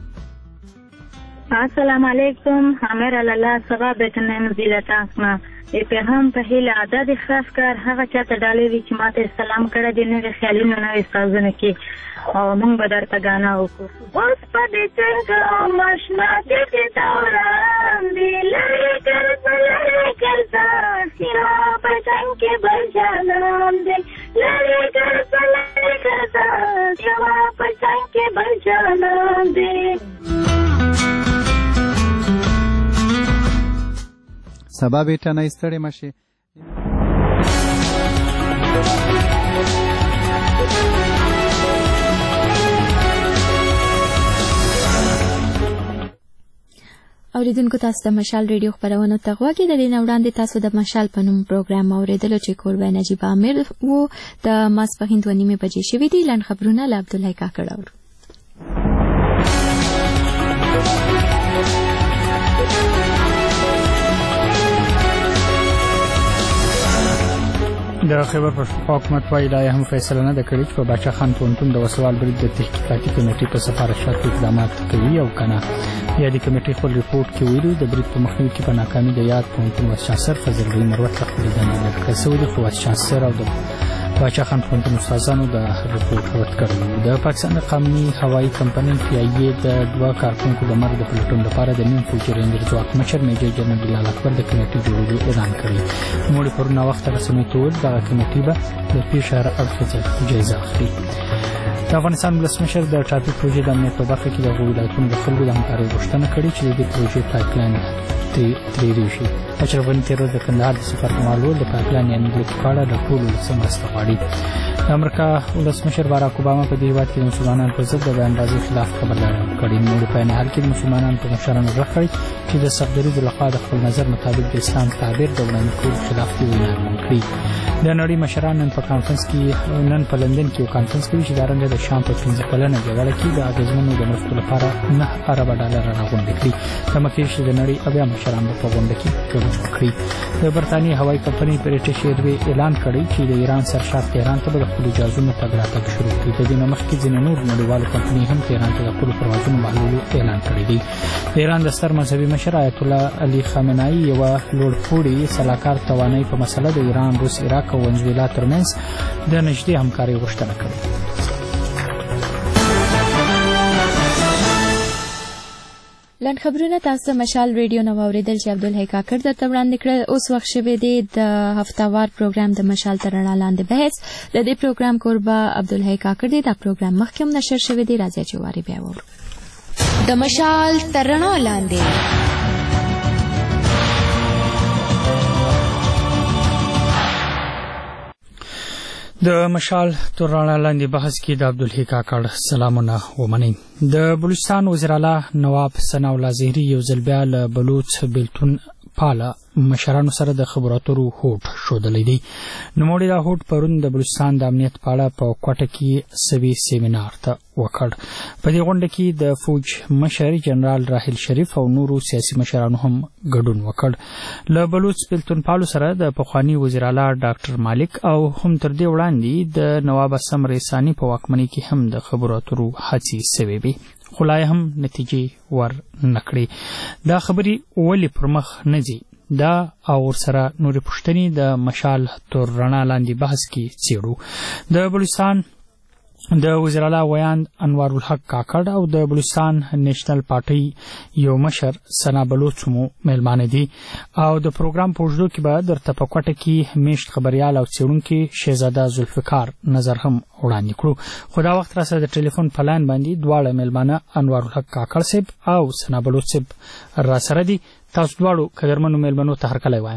[SPEAKER 16] السلام علیکم. امیر الله صغا بتنم زیلت اسما د پیغام په هیله ادا د خاص کار هغه چاته ډالۍ وي چې ماته سلام کړی دی نوې خیالونو نوې سازونه کې او موږ به درته ګانا وکړو اوس په دې څنګه ماشنا کې چې توران دی لرې کرتا لرې کرتا سینا په څنګ کې بل جانان دی لرې کرتا لرې کرتا سینا په څنګ کې بل جانان دی.
[SPEAKER 4] سبا بیٹا نه ستړی مشي.
[SPEAKER 1] اوریدونکو تاسو د مشال ریډیو خبرونه ته غوږی د دې وړاندې تاسو د مشال په نوم پروګرام اوریدلو چې کوربه نجیب امیر وو د ماسپښین دوه نیمې بجې شوې دي. لاند خبرونه له عبدالله کاکړ اورو.
[SPEAKER 2] د خیبر پښتونخوا حکومت وايي لا هم فیصله نه ده کړې چې په باچا خان پوهنتون د وسوال برید د تحقیقاتي کمیټې په سفارشاتو اقدامات کوي او کنه. یا د کمیټې خپل ریپورت کې ویلي د برید په مخنیوي کې په ناکامي د یاد پوهنتون وایس چانسلر فضل رحیم مروت له خپلې دندې لرې کړی شوی دی، خو وایس چانسلر او د باچا خان پوهنتون استادانو د ریپورت رد کړی و. د پاکستان قومي هوایي کمپنۍ پی آی ای د دوه کارکونکو د مرګ د پلټون لپاره د نیم فوجي رینجر ځواک مشر میجر جنرال بلال اکبر د کمیټې جوړولو اعلان کړی. نوموړي پرون وخت رسمي تول دغه کمیټې به د پیښې هر اړخیزه جایزه اخلي. د افغانستان ولسمشر د ټاپي پروژې د امنیت په برخه کې د ولایتونو د خلکو د همکارۍ غوښتنه کړې چې د دې پروژې پایپلاین ترې شي. اشرف غني تیرو د کندهار د سفر کمالو د پایپلاین یعنې د لکپاړه د ټولو سم مرسته غواړي. د امریکا ولسمشر باراک اوباما په دې هیواد کې د مسلمانانو پر ضد د بیانبازۍ خلاف خبرداری کړې. نو په نهال کې د مسلمانانو په مشرانو غږ کړی چې د صفدري د لخوا د خپل نظر مطابق د اسلام تعبیر د وړاندې کولو خلاف دې ویناوې وکړي. د نړۍ مشران نن په کانفرنس کې نن په لندن کې یو کانفرنس کوي چې دا رنګ د شام په پنځه کلنه جګړه کې د اغېزمنو د مرستو لپاره نه ارب ډالر راغونډ کړي. تمه کېږي چې د نړۍ اویا مشران په غونډه کې ګډون وکړي. د برتانیې هوایي کمپنۍ بریټیش ایروي اعلان کړی چې د ایران سرشار تهران ته به د خپلو جهازونو تګ راتګ شروع کړي. د دې نه مخکې ځینې نور نړیوالو کمپنۍ هم تهران ته د خپلو پروازونو بهلولو اعلان کړی دی. د ایران د ستر مذهبي مشر آیت الله علي خامنه‌ای یوه لوړپوړي سلاکار توانایي په مسله د ایران، روس، عراق او ونزویلا ترمنځ د نږدې همکارۍ غوښتنه کړې.
[SPEAKER 1] لاند خبرونه تاسو مشال ریډیو نو اوریدل چې عبدالحی کاکړ درته وړاندې کړل. اوس وخت شوی دی د هفتهوار پروګرام د مشال تر رڼا لاندې بحث. د دې پروګرام کوربه عبدالحی کاکړ دی. دا پروګرام مخکې هم نشر شوی دی. راځئ چې واري بیا وورو.
[SPEAKER 17] د مشال تر رڼا لاندې
[SPEAKER 2] د مشال تر رڼا لاندې بحث کې د عبدالحی کاکړ سلامونه ومنئ. د بلوچستان وزیر اعلی نواب ثناء الله زهري یو ځل بیا له بلوچ بیلتون پاله مشرانو سره د خبرو اترو هوډ ښودلی دی. نوموړي دا هوډ پرون د بلوچستان د امنیت په اړه په کوټه کې سوي سیمینار ته وکړ. په دې غونډه کې د فوج مشر جنرال راحیل شریف او نورو سیاسي مشرانو هم ګډون وکړ. له بلوچ بیلتون پالو سره د پخواني وزیر اعلی ډاکټر مالک او هم تر دې وړاندې د نواب اسم ریسانی په واکمنۍ کې هم د خبرو اترو هڅې سوې وې، خو لا هم نتیجې ور نکړې. دا خبرې ولې پر مخ نه ځي؟ دا او ورسره نورې پوښتنې د مشال تر رڼا لاندې بحث کې څېړو. د بلوچستان د وزیر اعلی ویاند انوار الحق کاکړ او د بلوچستان نیشنل پارټۍ یو مشر ثنا بلوچ مو میلمانه دي او د پروګرام په اوږدو کې به درته په کوټه کې میشت خبریال او څېړونکي شهزاده ذوالفقار نظر هم وړاندې کړو. خو دا وخت راسره د ټلیفون په لاین باندې دواړه میلمانه انوار الحق کاکړ صاحب او ثنا بلوچ صاحب راسره دي. تاسو دواړو قدرمنو میلمنو ته هرکلی وایم.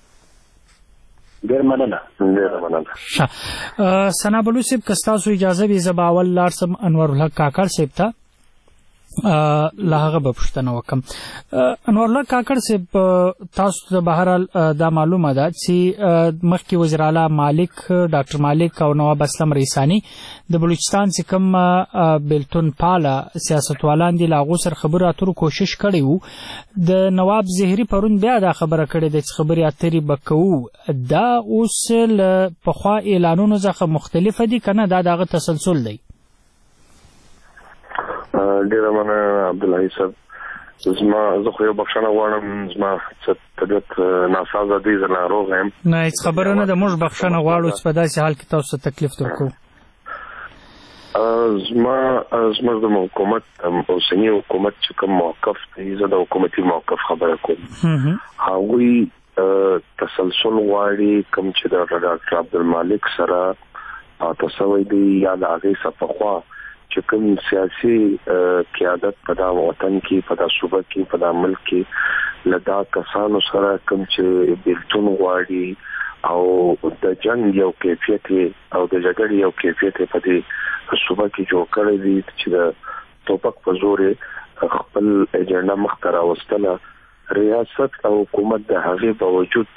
[SPEAKER 18] ډېر مننه ډېر مننه.
[SPEAKER 2] ثنا بلوچ صاحب که ستاسو اجازه وي زه به اول لاړ سم انوار الحق کاکړ صاحب ته له هغه به پوښتنه وکړم. انوار الله کاکړ صاحب تاسو ته بهرحال دا معلومه ده چې مخکې وزیر اعلی مالک ډاکټر مالک او نواب اسلم ریسانی د بلوچستان چې کوم بیلتون پاله سیاستوالان دي له هغو سره خبرو اترو کوشش کړی وو. د نواب زهري پرون بیا دا خبره کړې ده چې خبرې اترې به کوو. دا اوس له پخوا اعلانونو څخه مختلفه دي که نه دا د هغه تسلسل دی؟
[SPEAKER 18] ډیره مننه عبدالحی صاحب. زما زه خو یو بخښنه غواړم زما څه طبیعت ناسازه دی زه ناروغ یم
[SPEAKER 2] نه هېڅ خبره نه ده موږ بخښنه غواړو چې په داسې حال کې تاسو ته تکلیف درکوو
[SPEAKER 18] زما زموږ د حکومت اوسنی حکومت چې کوم موقف دی زه د حکومتي موقف خبره کوم هغوی تسلسل غواړي کوم چې د ډاکټر عبدالمالک سره پاته شوی دی یا د هغې څخه پخوا چې کوم سیاسي قیادت په دا وطن کې په دا صوبه کې په دا ملک کې له دا کسانو سره کوم چې بیلتون غواړي او د جنگ یو کیفیت او د جګړې یو کیفیت په دې صوبه کې جوړ کړی دی چې د توپک په زور خپل ایجنډا مخته راوستله ریاست او حکومت د هغې باوجود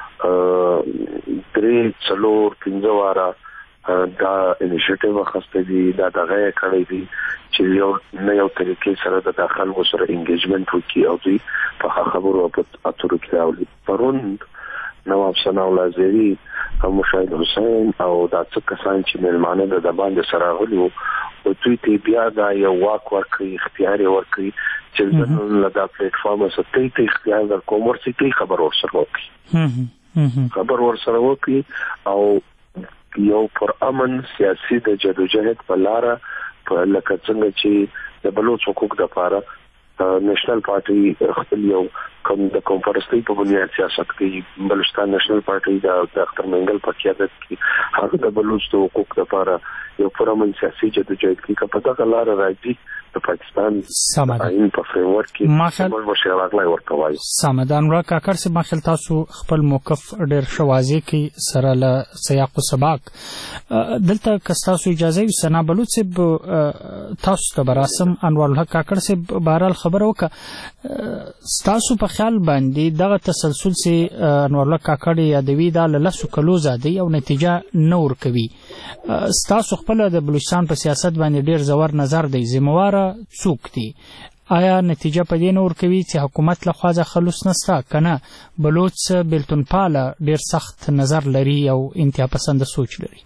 [SPEAKER 18] درې څلور پنځه واره دا انیشیټیو اخیستی دی دا دغه یې کړی دی چې یو نه یو طریقې سره د خلکو سره انګیجمنټ وکړي او دوی په خبرو په اترو کې راولي پرون نواب ثنا الله زیری او مشاهد حسین او دا څه کسان چې مېلمانه د باندې سره غلي او دوی ته بیا دا یو واک ورکړي اختیار ورکړي چې نن له دا پلیټ فارم سره ته اختیار در کوم ورسې خبر ورسره وکړي خبر ورسره وکړي او یو پر امن سیاسي د جدوجہد په لار په لکه څنګه چې د بلوچ حقوق د لپاره نېشنل پارټي خپل یو کوم د کانفرنسي په بنیاد سیاست کوي بلوچستان نېشنل پارټي د ډاکټر منګل په قیادت کې هغه د بلوچ د حقوق لپاره یو پرمن سیاسي جدوجہد کې کپه دا لار راځي د پاکستان سمدان په فریم ورک کې موږ مشه راغلای ورته وایي
[SPEAKER 2] سمدان را کاکر سي ماخل تاسو خپل موقف ډېر شوازي کې سره له سیاق او سباق دلته کستاسو اجازه وي سنا بلوچ تاسو ته براسم انوار الحق کاکر سي بهرال خبر وکړه تاسو په خیال باندې دغه تسلسل سي انوار الحق کاکر یادوي دا لاسو کلو زادي او نتیجه نور کوي تاسو خپل د بلوچستان په سیاست باندې ډېر زور نظر دی ذمہوار څوک دي آیا نتیجه په دې نور کوي چې حکومت له خوا خلوص نستا کنه بلوچ بیلتون پاله ډېر سخت نظر لري او انتها پسند سوچ لري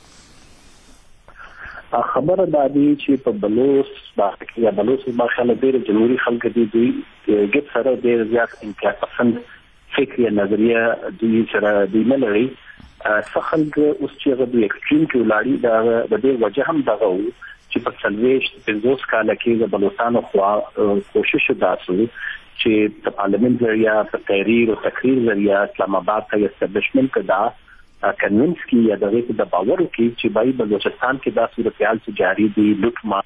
[SPEAKER 12] خبره دا دی چې په بلوچ باندې یا بلوچ باندې ډېر جمهوریت خلک دي دوی ګټ سره ډېر زیات انتها پسند فکر یا نظریه دوی سره دی نه لري څه خلک اوس چې هغه د ایکستریم کې ولاړي دا د دې وجه هم دغه وو چې په سلويشت پنځوس کاله کې د بلوچستان خوا کوشش داسو چې په پارلیمنت ذریعہ په تحریر او تقریر ذریعہ اسلام آباد ته استابلیشمنت کړه کنوینس کی یا دغه د باور کې چې بای بلوچستان کې دا صورتحال چې جاری دی لوټ ما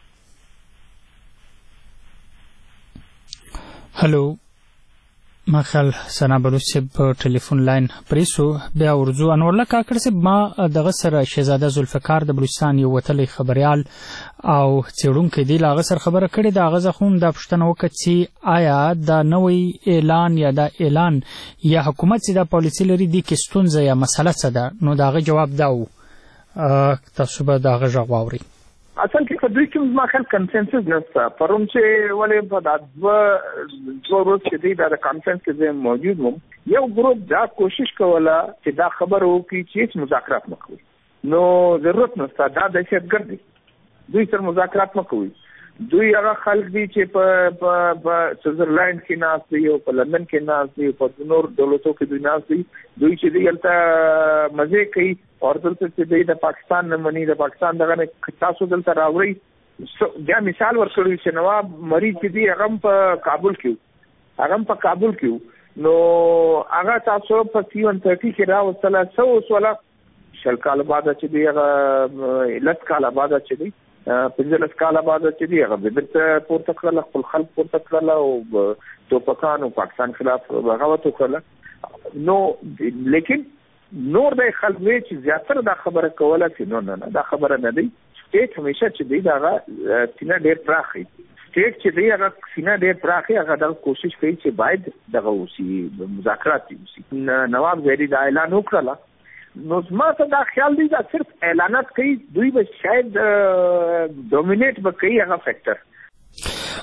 [SPEAKER 2] هلو ما خل سنا بلوچ په ټلیفون لاین پریسو بیا ورزو انور الله کاکړ صاحب ما دغه سره شهزاده ذوالفقار د بلوچستان یو وتلی خبريال او څېړونکی دی لاغه سره خبره کړې دا غزه خون د پښتنه وکړي چې آیا دا نوې اعلان یا دا اعلان یا حکومت چې دا پالیسي لري د کستونزه یا مسله څه ده نو داغه جواب داو تاسو به داغه جواب
[SPEAKER 19] اصل کې په دوی کې ما خل کنسنسس نشته پروم چې ولې په دغه ضرورت چې دی دا کانفرنس کې موجود وو یو ګروپ دا کوشش کوله چې دا خبر وکړي چې مذاکرات وکړي نو ضرورت نشته دا دهشتګردي دوی سره مذاکرات وکړي دوی هغه خلک دي چې په په سویټزرلند کې ناس دي او په لندن کې ناس دي په نور دولتو کې دوی ناس دي دوی چې دی یلته مزه کوي او دلته چې د پاکستان نه مني د پاکستان دغه تاسو دلته راوړي بیا مثال ورکړی چې نواب مریض چې دی هغه په کابل کې هغه په کابل کې نو هغه تاسو په سیون تھرٹی کې راوستله سو وسوله شل کال بعد چې دی هغه لس کال بعد چې دی پنځلس کال بعد چې دی هغه بیرته پورته کړل خپل خلک پورته کړل او توپکانو پاکستان خلاف بغاوت وکړه نو لیکن نور د خلک چې زیاتره دا خبره کوله چې نو نه دا خبره نه دی سټیټ همیشه چې دی دا سینه ډېر پراخي سټیټ چې دی هغه سینه ډېر پراخي هغه د کوشش کوي چې باید دغه وسی مذاکرات وسی نواب زیری دا اعلان وکړه نو زما ته دا خیال دی دا صرف اعلانات کوي دوی به شاید ډومینیټ به کوي هغه فیکٹر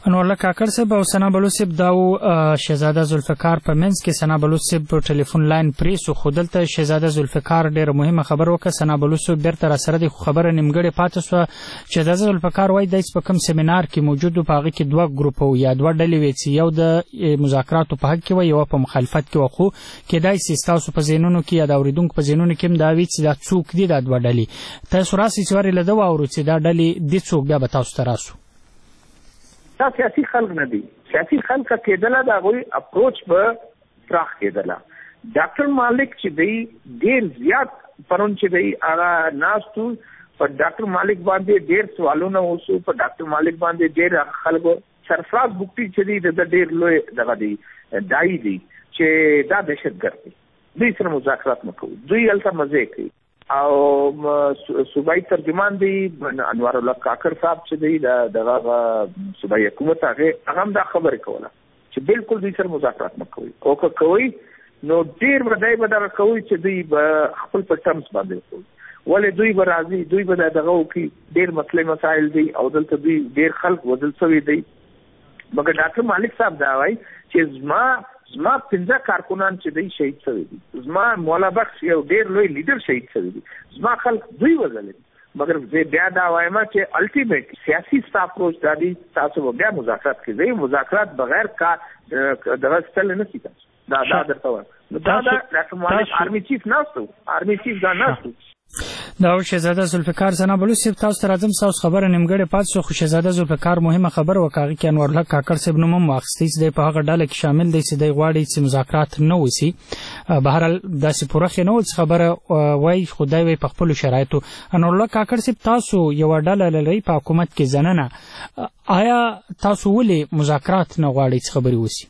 [SPEAKER 2] انور الله کاکړ صاحب او ثنا بلوچ صاحب دا شهزاده ذوالفقار په منځ کې ثنا بلوچ صاحب په ټلیفون لاین پریسو خو دلته شهزاده ذوالفقار ډېره مهمه خبره وکړه. ثنا بلوچ صاحب بیرته راسره دی خو خبره نیمګړې پاتې شوه. شهزاده ذوالفقار وایي داسې په کوم سیمینار کې موجود و په هغې کې دوه ګروپه وو یا دوه ډلې وې چې یو د مذاکراتو په حق کې وه یوه په مخالفت کې وه، خو کیدای شي ستاسو په ذهنونو کې یا د اورېدونکو په ذهنونو کې هم دا وي چې دا څوک دي دا دوه ډلې. تاسو راسئ چې ورې له ده واورو چې دا ډلې دي څوک، بیا به تاسو ته راسو.
[SPEAKER 19] دا سیاسي خلق نه دي، سیاسي خلق کېدله د هغوی اپروچ به پراخ کېدله. ډاکټر مالک چې دی ډېر زیات پرون چې دی هغه ناست و، په ډاکټر مالک باندې ډېر سوالونه وشو، په ډاکټر مالک باندې ډېر خلکو سرفراز بوکټي چې دی د ډېر لوی دغه دی دایي دی چې دا دهشتګرد دی، دوی سره مذاکرات نه کوي، دوی هلته مزې کوي. او صوبایي ترجمان دی انوار الله کاکړ صاحب چې دی دغه صوبایي حکومت هغې هغه هم دا خبرې کوله چې بالکل دوی سره مذاکرات نه کوي، او که کوي نو ډېر به دی به دغه کوي چې دوی به خپل په ټرمز باندې کوي. ولې دوی به راځي، دوی به دغه وکړي، ډېر مسلې مسایل دی او دلته دوی ډېر خلک وژل شوي دی. مګر ډاکټر مالک صاحب دا وایي چې زما زما پنځه کارکنان چې دی شهید شوي دي، زما مولا بخش یو ډېر لوی لیډر شهید شوي دي، زما خلک دوی وژلي دي. مګر زه بیا دا وایم چې الټیمیټ سیاسي ستا اپروچ دا دی تاسو به بیا مذاکرات کوئ، مذاکرات بغیر کار دغه ستل نه شي تاسو. دا دا درته وایم نو دا دا ډاکټر مالک آرمي چیف ناست و، آرمي چیف دا ناست و.
[SPEAKER 2] دا شهزاده ذوالفقار ثنا بلوچ صاحب تاسو ته راځم، ستاسو خبره نیمګړې پاتې شوه، خو شهزاده ذوالفقار مهمه خبره وکړه هغې کې انور الله کاکړ صاحب نوم هم واخیستی چې دی په هغه ډله کې شامل دی چې دی غواړي چې مذاکرات نه وسي. بهرحال داسې پوره خې نه ول چې خبره وایي، خو دی وایي په خپلو شرایطو. انور الله کاکړ صاحب تاسو یوه ډله لرئ په حکومت کې زننه، آیا تاسو ولې مذاکرات نه غواړئ چې خبرې وسي؟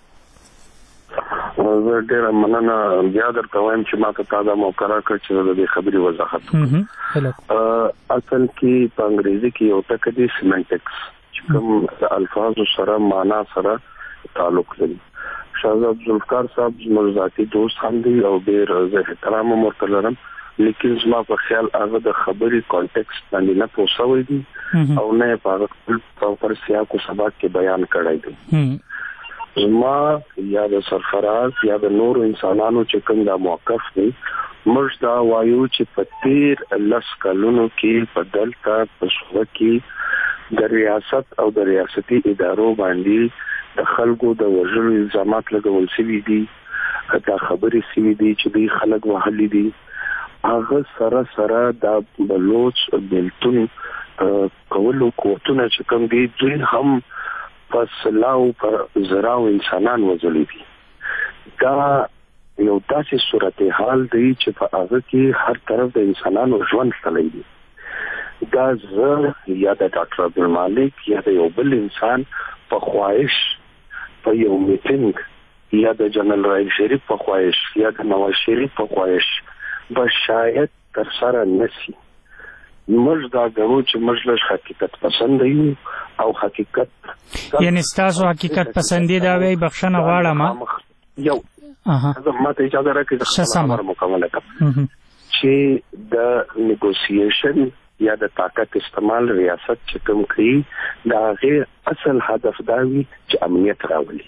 [SPEAKER 18] زه ډېره مننه بیا درته وایم چې ما ته تا دا موقع راکړه چې د دې خبرې وضاحت وکړم. اصل کې په انګریزي کې یو ټکی دی سیمنټکس چې کوم د الفاظو سره معنا سره تعلق لري. شهزاده ذوالفقار صاحب زموږ ذاتي دوست هم دی او ډېر زه احترام هم ورته لرم، لیکن زما په خیال هغه د خبرې کانټیکسټ باندې نه پوه شوی دی او نه یې په هغه خپل پراپر سیاق و سباق کې بیان کړی دی. زما یا د سرفراز یا د نورو انسانانو چې کوم دا موقف دی، موږ دا وایو چې په تیر لس کلونو کې په دلته په صوبه کې د ریاست او د ریاستي ادارو باندې د خلکو د وژلو الزامات لګول شوي دي، دا خبرې شوي دي چې دوی خلک وهلي دي. هغه سره سره دا بلوچ بیلتون کولو قوتونه چې کوم دي دوی هم په سلاو په زراو انسانان وژلي دي. دا یو داسې صورتحال دی چې په هغه کې هر طرف د انسانانو ژوند تللی دی. دا زه یا د ډاکټر عبدالمالک یا د یو بل انسان په خواهش په یو میټینګ یا د جنرال رحیم شریف په خواهش یا د نواز شریف په خواهش به شاید ترسره نشي. موږ دا ګڼو چې موږ لږ حقیقت پسند یو او حقیقت
[SPEAKER 2] یعنی ستاسو حقیقت پسندي دا وی بخښنه غواړم
[SPEAKER 18] یو زه ماته اجازه راکړئ چې خبره مکمله کړم چې د نیګوسییشن یا د طاقت استعمال ریاست چې کوم کوي دا غیر اصل هدف دا وي چې امنیت راولي.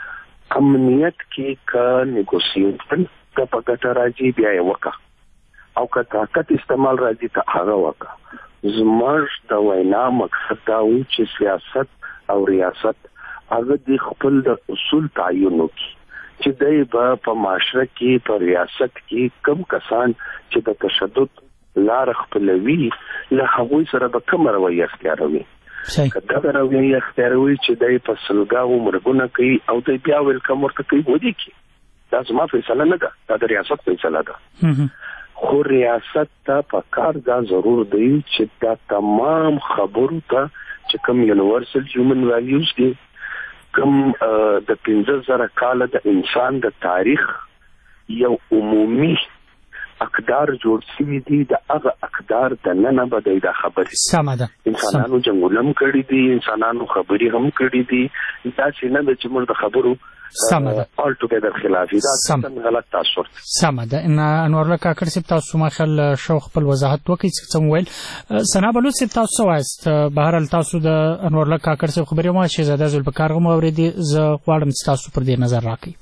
[SPEAKER 18] امنیت کې که نیګوسییشن که په ګټه راځي بیا یې وکړه او که طاقت استعمال راځي ته هغه وکړه. زموږ د وینا مقصد دا و چې سیاست او ریاست هغه د خپل د اصول تعین وکړي چې دی به په معاشره کې په ریاست کې کوم کسان چې د تشدد لار خپلوي له هغوی سره به کومه رویه اختیاروي. که دغه رویه اختیاروي چې دی په سلګاو مرګونه کوي او دی بیا ویلکم ورته کوي ودې کې دا زما فیصله نه ده، دا د ریاست فیصله ده. خو ریاست ته په کار دا ضرور دی چې دا تمام خبرو ته چې کوم یونیورسل هیومن ویلیوز دي، کوم د پنځه زره کاله د انسان د تاریخ یو عمومي اقدار جوړ شوي دي د هغه اقدار د نن به د خبرې
[SPEAKER 2] سمه ده
[SPEAKER 18] انسانانو جنګونه هم کړي دي انسانانو خبرې هم کړي دي دا چې نه د چې موږ د خبرو
[SPEAKER 2] سمه ده
[SPEAKER 18] all together خلافي دا څنګه غلط تاثر
[SPEAKER 2] سمه ده ان انور الله کاکړ صاحب تاسو ما خل شو خپل وضاحت وکړئ څنګه ویل سنا بلوچ صاحب تاسو وایست بهر ال تاسو د انور الله کاکړ صاحب خبرې ما شهزاده ذوالفقار غو اوریدي ز غواړم تاسو پر دې نظر راکړئ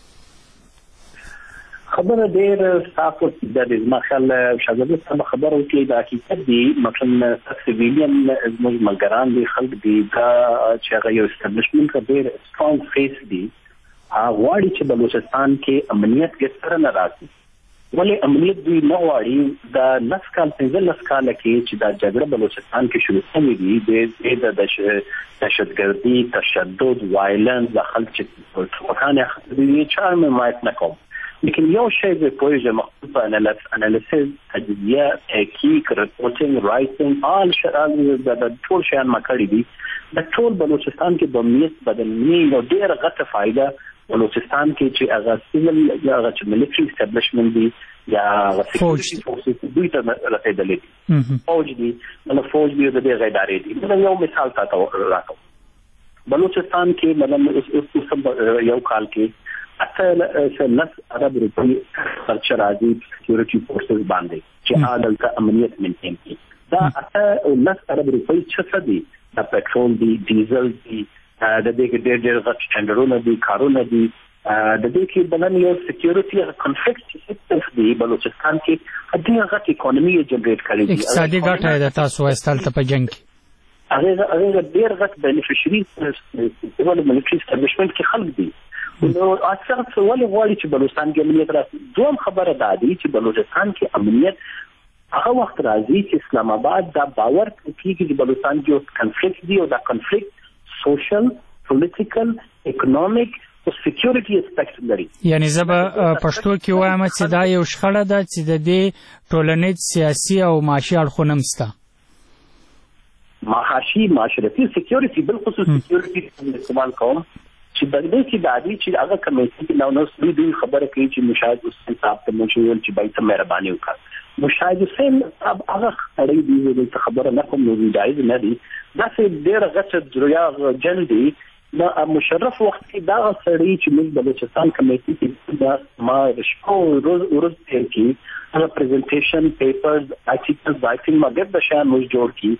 [SPEAKER 20] خبره ډېر تاسو د دې مخال شاګرد څخه خبره وکړي د حقیقت دی مثلا سیویلین زموږ ملګران دي خلک دي دا چې هغه یو اسټابلیشمنت ډېر سترونګ فیس دي غواړي چې بلوچستان کې امنیت کې سره نه راځي ولې امنیت دوی نه غواړي د لس کال پنځه لس کاله کې چې دا جګړه بلوچستان کې شروع شوې دي د دهشتګردي تشدد وایلنس د خلک چې وکانه خطرې چا مې مایت نه کوم لیکن یو شی به پوهیږي مخصوص انالیسز تجزیه تحقیق ریپورټینګ رائټینګ آل شرال د ټول شیان ما کړی دي د ټول بلوچستان کې د امنیت بدلنی یو ډېر غټه فائدہ بلوچستان کې چې هغه سیول یا هغه ملټری اسټابلیشمنت دي یا سکیورټي فورسز دوی ته رسیدلې دي فوج دي نو فوج دی د دې غیدارې دي نو یو مثال تاسو راکړم بلوچستان کې مطلب یو کال کې اته لس ارب روپۍ خرچ راځي سکیورټي فورسز باندې چې عادلته امنیت منټین کړي دا اته لس ارب روپۍ څه دي د پټرول دي ډیزل دي د دې کې ډېر ډېر غټ ټینډرونه دي کارونه دي د دې کې بلن یو سکیورټي کنفلیکټ سیستم دی بلوچستان کې ډېر غټ اکانومي جنریټ کړي دي
[SPEAKER 2] اقتصادي ګټه ده تاسو واستل ته په جنگ کې
[SPEAKER 20] هغه هغه ډېر غټ بینیفیشري د ملټری اسټابلیشمنت کې خلک دي نو اکثر څه ولې غواړي چې بلوچستان کې امنیت راشي دوم خبره ده چې بلوچستان کې امنیت هغه وخت راځي چې اسلام آباد دا باور کوي چې بلوچستان کې کنفلیکټ دی او دا کنفلیکټ سوشل پولیټیکل اکونومیک او سکیورټي اسپیکټ لري
[SPEAKER 2] یعنی زب پښتو کې وایم چې دا یو شخړه ده چې د دې ټولنیز سیاسي او معاشي اړخونه مسته
[SPEAKER 20] معاشي معاشرتي سکیورټي بل خصوص سکیورټي استعمال کوم چې بلدې کې د عادي چې هغه کمیټې کې نو نو دوی خبره کوي چې مشاهد حسین صاحب ته مو ویل چې باید ته مهرباني وکړه مشاهد حسین صاحب هغه اړې دی چې خبره نه کوم نو جایز نه دي دا څه ډېر غټ دریا جن دي دا مشرف وخت کې دا سړی چې موږ بلوچستان کمیټې کې دا ما شپو روز ورځ تیر کې هغه پریزنټیشن پیپرز آرټیکلز رائټینګ مګر د شان موږ جوړ کی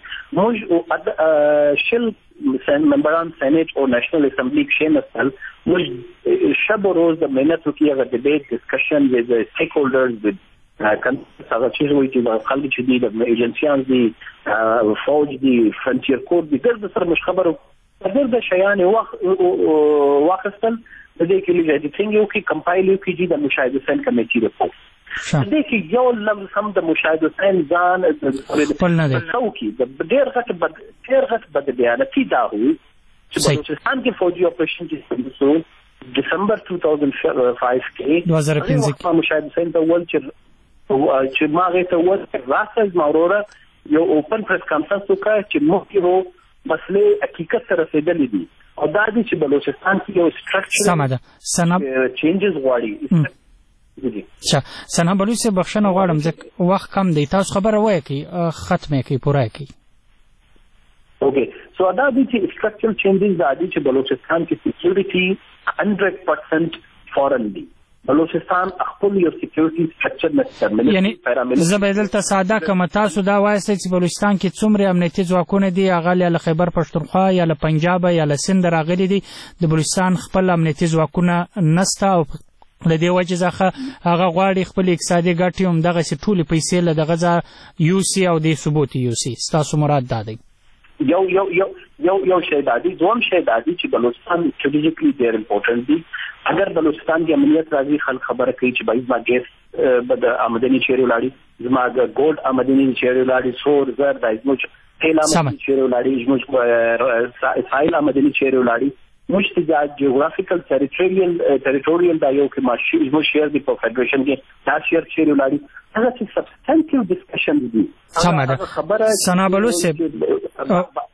[SPEAKER 20] موږ شل ممبران سېنات او نېشنل اسمبلی کې نسل موږ شب روز د مهنت وکي هغه ډیبیټ ډسکشن وذ سټیک هولډرز وذ هغه چې وایي چې خلک چې دي د ایجنسیان دي فوج دي فرنټیر کور دي د سره مش خبرو د د شیان وخت واخستل د دې کې لږه د څنګه یو کې کمپایل یو کې د مشاهده سن کمیټې رپورټ د دې کې یو لفظ هم د مشاهده سن ځان د څوکي د ډېر غټ بد ډېر غټ بد بیان کی دا وي چې بلوچستان کې فوجي اپریشن چې څو دسمبر دو هزار پنځه کې
[SPEAKER 2] دو هزار پنځه کې
[SPEAKER 20] مشاهده سن د ول چې چې ماغه ته ول راځي ماورا یو اوپن پریس کانفرنس وکړ چې موږ مسلې حقیقت سره رسیدلې دي او دا دي چې بلوچستان کې یو سټرکچر
[SPEAKER 2] سم ده سنب
[SPEAKER 20] چینجز غواړي
[SPEAKER 2] دي چې سنب بلوچ بخښنه غواړم ځکه وخت کم دی تاسو خبره وایي کی ختمه کی پوره کی
[SPEAKER 20] اوکے سو دا دي چې سټرکچر چینجز دا دي چې بلوچستان کې سکیورټي one hundred percent فورن دي بلوچستان خپل یو سکیورټي سټرکچر نه
[SPEAKER 2] یعنی زبیدل ته ساده کوم تاسو دا وایي چې بلوچستان کې څومره امنیتي ځواکونه دي هغه له خیبر پښتونخوا یا له پنجاب یا له سند راغلي دي د بلوچستان خپل امنیتي ځواکونه نسته او د دې وجه ځخه هغه غواړي خپل اقتصادي ګټې هم دغه سي ټولې پیسې له دغه ځا یو سی او د ثبوت یو سی تاسو مراد دا دی
[SPEAKER 20] یو یو یو یو یو شی دا دی دوم شی دا دی چې بلوچستان strategically ډېر امپورټنت دی اگر بلوچستان کې امنیت راځي خلک خبره کوي چې باید ما ګیس بد آمدنی چیرې ولاړی زما ګولډ آمدنی چیرې ولاړی سور زر د زموږ تیل آمدنی چیرې ولاړی زموږ سایل آمدنی چیرې ولاړی موږ د جیوغرافیکل ټریټوریال ټریټوریال دا یو کې ماشي زموږ شیر دی په فدریشن کې دا شیر چیرې ولاړی هغه چې سبسټنټیو ډسکشن دي
[SPEAKER 2] سمه ده سنا بلوچ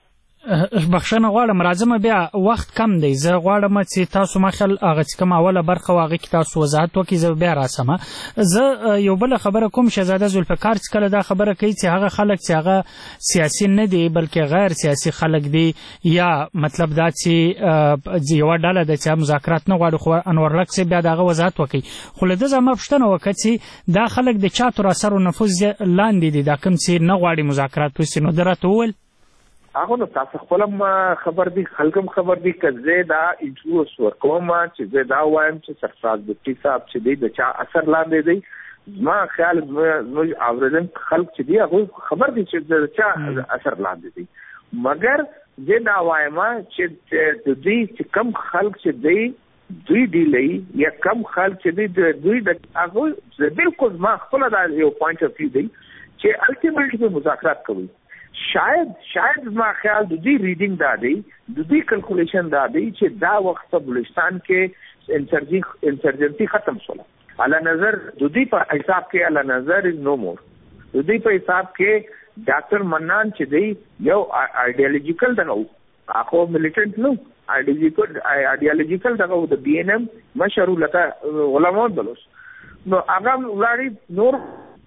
[SPEAKER 2] بخښنه غواړم راځم بیا وخت کم دی زه غواړم چې تاسو ما خل هغه چې کوم اوله برخه واغې کې تاسو وضاحت وکړئ زه بیا راسم زه یو بل خبره کوم شهزاده ذوالفقار چې کله دا خبره کوي چې هغه خلک چې هغه سیاسي نه دي بلکې غیر سیاسي خلک دي یا مطلب دا چې یوه ډله ده چې مذاکرات نه غواړي خو انورالحق صاحب بیا د هغه وضاحت وکړي خو له ده زما پوښتنه وکړه چې دا خلک د چا تر اثر و نفوذ لاندې دي دا کوم چې نه غواړي مذاکرات وشي نو ده راته وویل
[SPEAKER 19] هغه نو تاسو خپل خبر دي خلکم خبر دي که زه دا انټرویو ورکوم چې زه دا وایم چې سرفراز بټي صاحب چې دی د چا اثر لاندې دی ما خیال زموږ اوریدن خلک چې دی هغه خبر دي چې د چا اثر لاندې دی مګر زه دا وایم چې د دې چې کم خلک چې دی دوی دی لې یا کم خلک چې دی دوی د هغه بالکل ما خپل دا یو پوینټ اف ویو دی چې الټیمیټلی مذاکرات کوي شاید شاید ما خیال د دې ریډینګ دا دی د دې کلکولیشن دا دی چې دا وخت په بلوچستان کې انسرجی انسرجنسی ختم شوه علا نظر د دې په حساب کې علا نظر از نو مور د دې په حساب کې ډاکټر منان چې دی یو ایډیالوژیکل دغه هغه ملیټنټ نو ایډیالوژیکل ایډیالوژیکل دغه د بي ان ام مشهور لکه علماء بلوس نو هغه ولاړی نور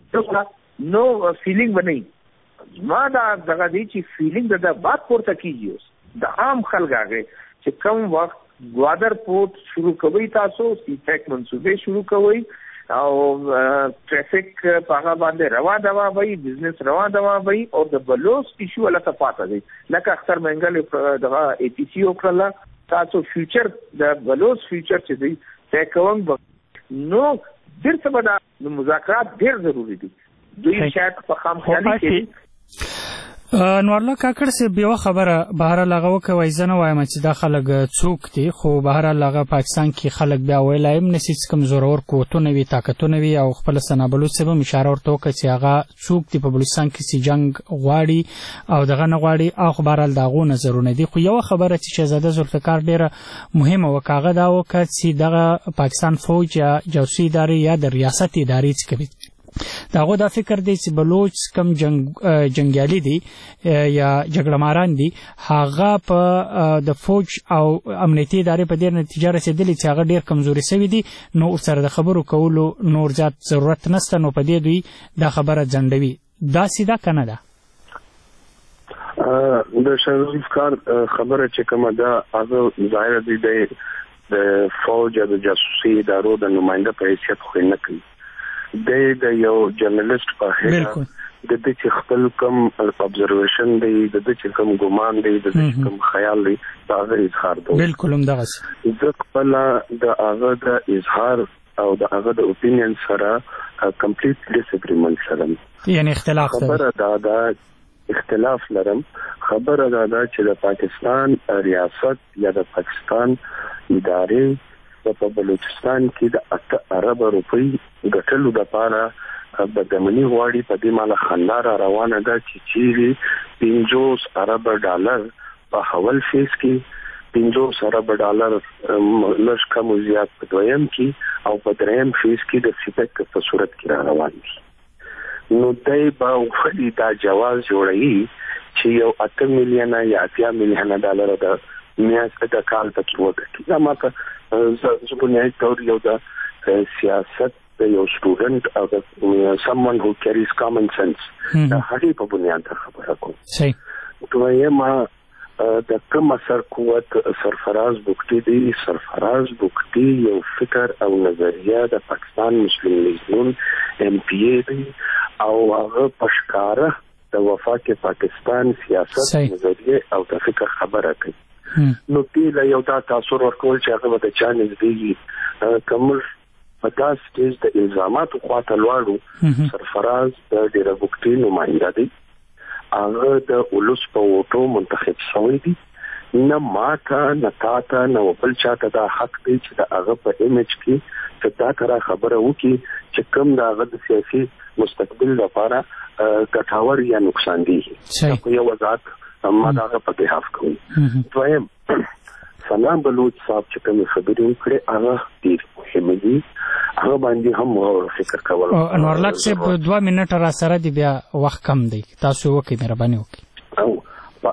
[SPEAKER 19] نو فیلینګ بنئ ما دا دغه دی چې فیلینګ د بعد پورته کیږي د عام خلک هغه چې کم وخت ګوادر پورت شروع کوي تاسو سی ټیک منصوبې شروع کوي او ټریفیک په هغه باندې روا دوا وي بزنس روا دوا وي او د بلوس ایشو لکه پاته دی لکه اختر منګل دغه ای ټي سی وکړه تاسو فیوچر د بلوس فیوچر چې دی ټیک کوم نو ډیر څه به مذاکرات ډیر ضروری دي دوی شاید په خام خیالي کې
[SPEAKER 2] انورالله کاکړ صاحب یوه خبره بهرحال هغه وکوئ زه نه وایم چې دا خلک څوک دي خو بهرحال هغه پاکستان کې خلک بیا ویلی هم نشي چې کوم زورور قوتونه وي طاقتونه وي او خپله ثنا بلوچ صاحب هم اشاره ورته وکړه چې هغه څوک دي په بلوچستان کې چې جنګ غواړي او دغه نه غواړي او خو بهرحال د هغو نظرونه دي خو یوه خبره چې شهزاده ذوالفقار ډېره مهمه وکړه هغه دا وکړه چې دغه پاکستان فوج یا جاسوسي ادارې یا د ریاست ادارې چې کوي د هغو دا فکر دی چې بلوچ کم جنگ جنګیالي دي یا جګړه ماران دي هغه په د فوج او امنیتي ادارې په دې نتیجه رسېدلي چې هغه ډېر کمزوري سوي دي نو ورسره د خبرو کولو نور زیات ضرورت نشته نو په دې دوی دا خبره ځنډوي داسې ده که نه ده
[SPEAKER 18] د شهزاده خبره چې کومه ده هغه ظاهره دی د فوج یا د جاسوسي ادارو د نماینده په حیثیت خو نه کوي د د یو جرنالست په هیله د دې چې خپل کوم ابزرویشن دی د دې چې کوم ګمان دی د دې کوم خیال دی دا غیر اظهار دی
[SPEAKER 2] بالکل هم دغه
[SPEAKER 18] د خپل د هغه د اظهار او د هغه د اپینین سره کمپلیټ ډیس اګریمنت سره
[SPEAKER 2] یعنی اختلاف
[SPEAKER 18] خبره دا د اختلاف لرم خبره دا ده چې د پاکستان ریاست یا د پاکستان ادارې په بلوچستان کې د اته ارب روپۍ ګټلو لپاره بدمني غواړي په دې معنی خندا را روانه ده چې چیرې پنځوس ارب ډالر په حول فیس کې پنځوس ارب ډالر لږ کم زیات په دویم کې او په دریم فیس کې د سپیک په صورت کې را روان دي نو دای په خپل دا جواز جوړي چې یو اته میلیونه یا اتیا میلیونه ډالر د میاشتې د کال په کې وګټي دا ماته زه په نهایت تور یو د سیاست د یو سټوډنټ او د someone who carries common sense دا هغې په بنیاد خبره کوم
[SPEAKER 2] صحیح
[SPEAKER 18] دویمه د کوم سر قوت سرفراز بوکټي دی سرفراز بوکټي یو فکر او نظریه د پاکستان مسلم لیګون ایم پی ای دی او هغه پښکاره د وفاق پاکستان سیاست نظریه او د فکر خبره کوي نو پیله یو دا تاثر ورکول چې هغه د چا نږدې کومل په دا سټیج د الزاماتو خواته لوړو سرفراز د ډیره بوکټي نماینده دی هغه د اولس په ووټو منتخب شوی دی نه ماته نه تاته نه بل چاته دا حق دی چې د هغه په ایمیج کې چې دا کرا خبره وکړي چې کوم د هغه د سیاسي مستقبل لپاره ګټور یا نقصان دی په یو وضاحت ما داغه په بحاف کوم دویم سلام بلوچ صاحب چې کوم خبرې وکړي هغه ډېر مهم دي هغه باندې هم فکر کول
[SPEAKER 2] انورالحق صاحب دوه منټه را سره دی بیا وخت کم دی تاسو وکړئ مهرباني وکړئ
[SPEAKER 18] او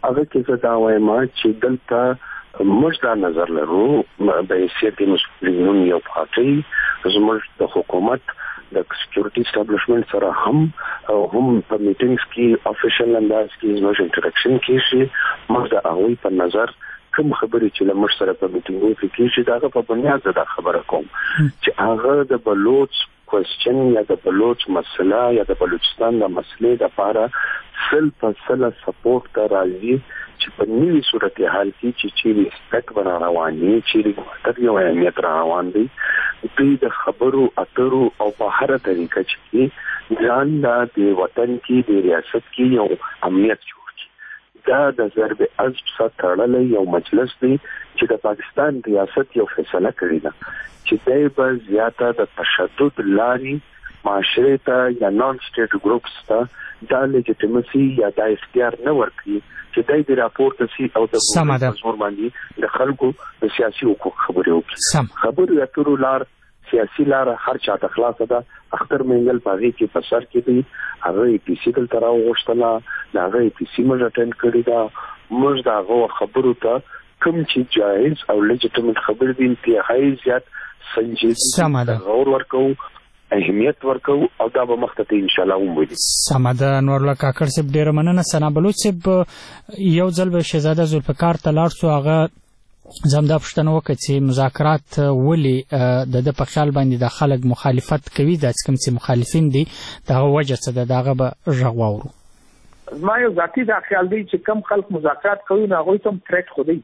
[SPEAKER 18] هغه کې زه دا وایم چې دلته موږ دا نظر لرو د حیثیت مسلمانون یو پارټي زموږ د حکومت د سکیورټي اسټابلیشمنت سره هم او هم په میټینګز کې افیشل انداز کې زموږ انټریکشن کې شي موږ د هغوی په نظر کوم خبرې چې لمر سره په میټینګو کې کېږي دا په بنیاد دا خبره کوم چې هغه د بلوچ کوېسچن یا د بلوچ مسله یا د بلوچستان د مسلې لپاره سل په سل سپورټ ته راځي چې په نوي صورتحال کې چې چیرې سپک بنا روان دي چیرې ماتر یو اهمیت روان دي دوی د خبرو اترو او په هر طریقه چې ځان د وطن کې د ریاست کې یو امنیت جوړ دا د ضرب عزب سره تړلې یو مجلس دی چې د پاکستان ریاست یو فیصله کړې ده چې دای په زیاته د تشدد لاري معاشره ته یا نان سټیټ ګروپس ته دا لیجیټیمسي یا د اختیار نه ورکړي چې دای د راپورټ سي او د مزور باندې د خلکو د سیاسي حقوق خبرې وکړي خبرو اترو لار سیاسي لار هر چا ته خلاصه ده اختر منګل پاغي کې په سر کې دی هغه پی سی دل تراو غوښتله دا هغه پی سی موږ اټینډ کړی دا موږ دا هغه خبرو ته کوم چې جایز او لیجیټیمیټ خبر دي انتهایی زیات سنجیدګي غور ورکو اهمیت ورکو او دا به مخته ان شاء الله وموږي
[SPEAKER 2] سماده نورلا کاکړ سپ ډیر مننه سنا بلوچ سپ یو ځل به شهزاده ذوالفقار ته لاړ شو هغه زم دا پښتنه وکړي چې مذاکرات ولي د د په خیال باندې د خلک مخالفت کوي د کوم چې مخالفین دي دا وجه څه ده داغه به ژغورو
[SPEAKER 19] ما یو ذاتی دا خیال دی چې کم خلک مذاکرات کوي نه غوي تم تھریټ خودي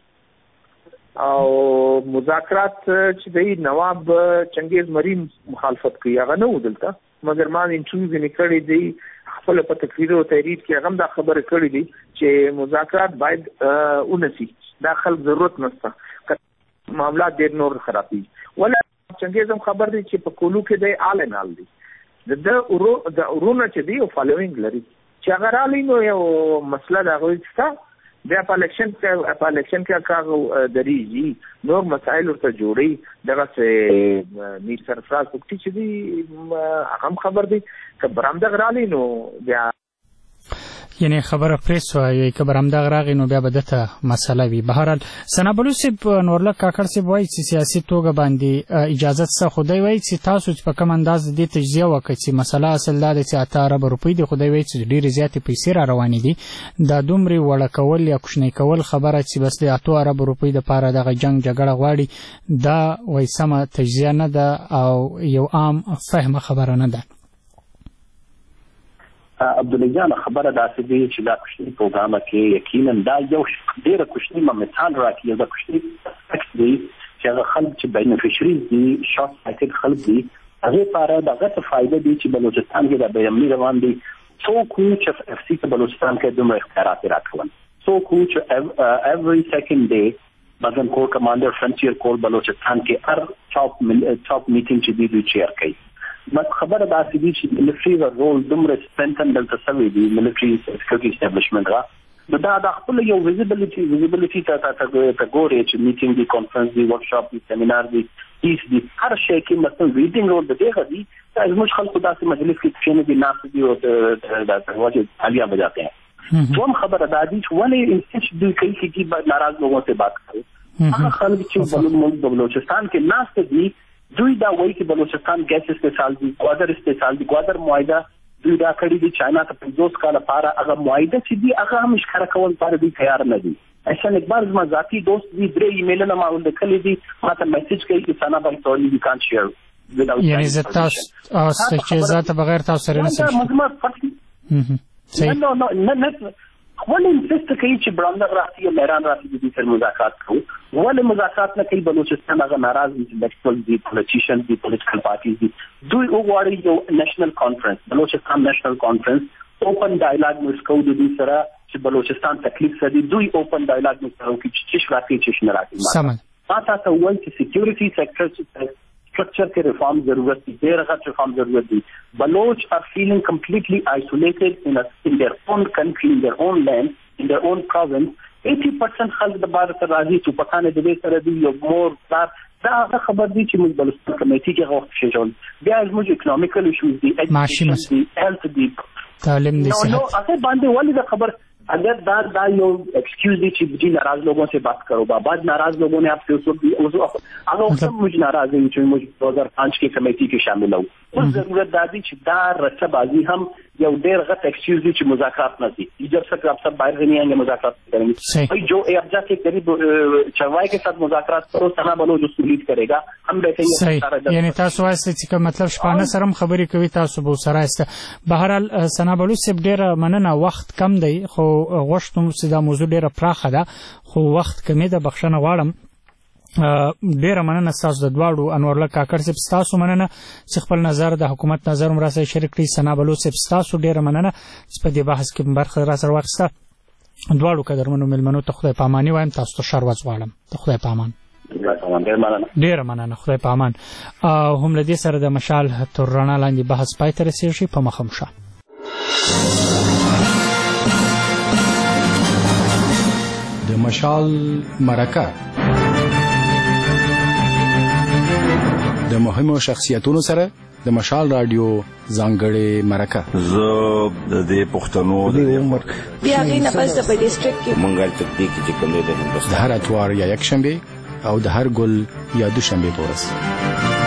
[SPEAKER 19] او مذاکرات چې دی نواب چنګیز مریم مخالفت کوي هغه نه ودلته مګر ما انټرویو نکړی دی خپل په تقریر او تحریر کې هغه دا خبره کړې دي چې مذاکرات باید اونسي دا خلک ضرورت نشته معاملات ډېر نور خرابي ولا څنګه زم خبر دي چې په کولو کې د آل نال دي د اورو د اورونه چې دی او فالوینګ لري چې هغه رالي نو یو مسله دا غوښته د اپلیکشن کې اپلیکشن کې کار درېږي نور مسائل ورته جوړي دغه څه میر سرفراز وکړي چې دی هم خبر دي چې برامده غرالي نو بیا
[SPEAKER 2] یعنی خبره پریس وایي که برامده غراغي نو بیا به دته مسله وي به هر حال سنا بلوچ نورله کاکړ سی وایي چې سیاسي توګه باندې اجازه څه خدای وایي چې تاسو په کوم انداز دې تجزیه وکړي چې مسله اصل دا چې اته ارب روپۍ دی خدای وایي چې ډېر زیات پیسې را روانې دي دا دومره وړه کول یا کوشنۍ کول خبره چې بس د اته ارب روپۍ د پاره دغه جنگ جګړه غواړي دا وایي سم تجزیه نه ده او یو عام فهمه خبره نه ده
[SPEAKER 20] عبدالله جان خبره داسې دی چې دا کوشنی پروګرام کې یقینا دا یو ډېر کوشنی مثال راکړي دا کوشنی دی چې هغه خلک چې بینیفیشریز دي شارټ سایټډ خلک دي هغه لپاره دغه څه فائدہ دي چې بلوچستان کې د بیرمنی روان دي څوک چې اف سی په بلوچستان کې دومره اختیارات راکړل څوک چې every second day بدن کور کمانډر فرنټیر کول بلوچستان کې هر ټاپ ټاپ میټینګ چې دی دوی چیر کوي مګ خبره دا چې چې ملټری رول دومره سپینټن دلته سوي دي ملټری سکیورټي اسټابلیشمنت را نو دا د خپل یو ویزیبিলিټي ویزیبিলিټي ته ته ګوري چې میټینګ دی کانفرنس دی ورکشاپ دی سیمینار دی هیڅ دی هر شي کې مثلا ریډینګ رول د دې غدي چې موږ خلکو داسې مجلس کې چې نه دي ناس دي او د دروازه عالیه بجاتے ہیں دوم خبره دا دي چې ولې انسټیټ دی کوي چې ناراض لوگوں سے بات کرے هغه خلک چې بلوچستان کې ناس دي دوی دا وایي چې بلوچستان ګیس استعمال دي کوادر استعمال دي کوادر معاهده دوی دا کړی دي چاینا ته پنځوس کال لپاره هغه معاهده چې دی هغه هم ښکار کول لپاره دوی تیار نه دي احسان اقبال زما ذاتی دوست دی درې ایمیلونه ما ولیکلي دي ماته میسج کوي چې سانا باندې ټول دي کان شیر
[SPEAKER 2] یعنی زه تاسو چې ذات بغیر تاسو سره نه
[SPEAKER 20] سم مزما فقط نو نو نه ولې انسست کوي چې برامده راځي او میران راځي د دې سره مذاکرات کوو ولې مذاکرات نه کوي بلوچستان هغه ناراض دي انټلیکچوال دي پولیټیشن دي پولیټیکل پارټیز دي دوی وګوري یو نېشنل کانفرنس بلوچستان نېشنل کانفرنس اوپن ډایلاګ مسکو د دې سره چې بلوچستان تکلیف سدي دوی اوپن ډایلاګ مسکو کې چې راځي چې نه راځي
[SPEAKER 2] سم
[SPEAKER 20] ما تاسو وایي چې سکیورټي سېکټر structure के reform जरूरत थी देर रखा reform जरूरत थी Baloch are feeling completely isolated in a, in their own country in their own land in their own province eighty percent خلق د بار سره راځي چې پکانه د دې سره دی یو مور کار دا خبر دی چې موږ بلوچستان کمیټي کې غوښتل شو بیا موږ اکونومیکل ایشوز دي
[SPEAKER 2] معاشي
[SPEAKER 20] دي هیلث دي
[SPEAKER 2] تعلیم دي
[SPEAKER 20] نو نو هغه باندې ولې د خبر अगर दा दा यो एक्सक्यूज दी चीज जी नाराज लोगों से बात करो बाद नाराज लोगों ने आपसे उस वक्त अगर सब मुझे नाराज है जो मुझे दो हज़ार पाँच की कमेटी के शामिल हो उस जरूरत दादी चिदार रचबाजी हम या देर गत एक्सक्यूज दी मुज़ाकरात न थी जब तक आप सब बाहर नहीं आएंगे मुज़ाकरात करेंगे भाई जो अब जाके करीब चरवाई के साथ मुज़ाकरात करो तना बनो जो लीड करेगा हम बैठेंगे
[SPEAKER 2] यानी तासो ऐसे कि मतलब शपाना सरम खबरी कोي تاسو به سره است بهرال سنابلو سب ډیر مننه وخت کم دی خو غوښتم چې دا موضوع ډیره پراخه ده خو وخت کمی ده بخښنه غواړم ډیره مننه تاسو د دواړو انورله کاکړ سپ تاسو مننه چې خپل نظر د حکومت نظر مرسته شریک کړی سنابلو سپ تاسو ډیره مننه چې په دې بحث کې برخه را سره واخیسته دواړو قدرمنو ملمنو ته خدای پاماني وایم تاسو ته شر وځوالم ته خدای پامان ډیر مننه خدای پامان هم لدی سره د مشال تر رڼا لاندې بحث پای ته رسیږي په مخم شه
[SPEAKER 21] د مشال مرکه د مهمو شخصیتونو سره د مشال رادیو ځانګړې مرکه
[SPEAKER 22] زه د دې پښتنو د عمر
[SPEAKER 23] بیا غینه پس د ډیسټریکټ کې
[SPEAKER 22] مونږ ته دې کې چې کوم د هندوستان
[SPEAKER 21] د هر اتوار یا یک شنبه او د هر ګل یا دوشنبه پورس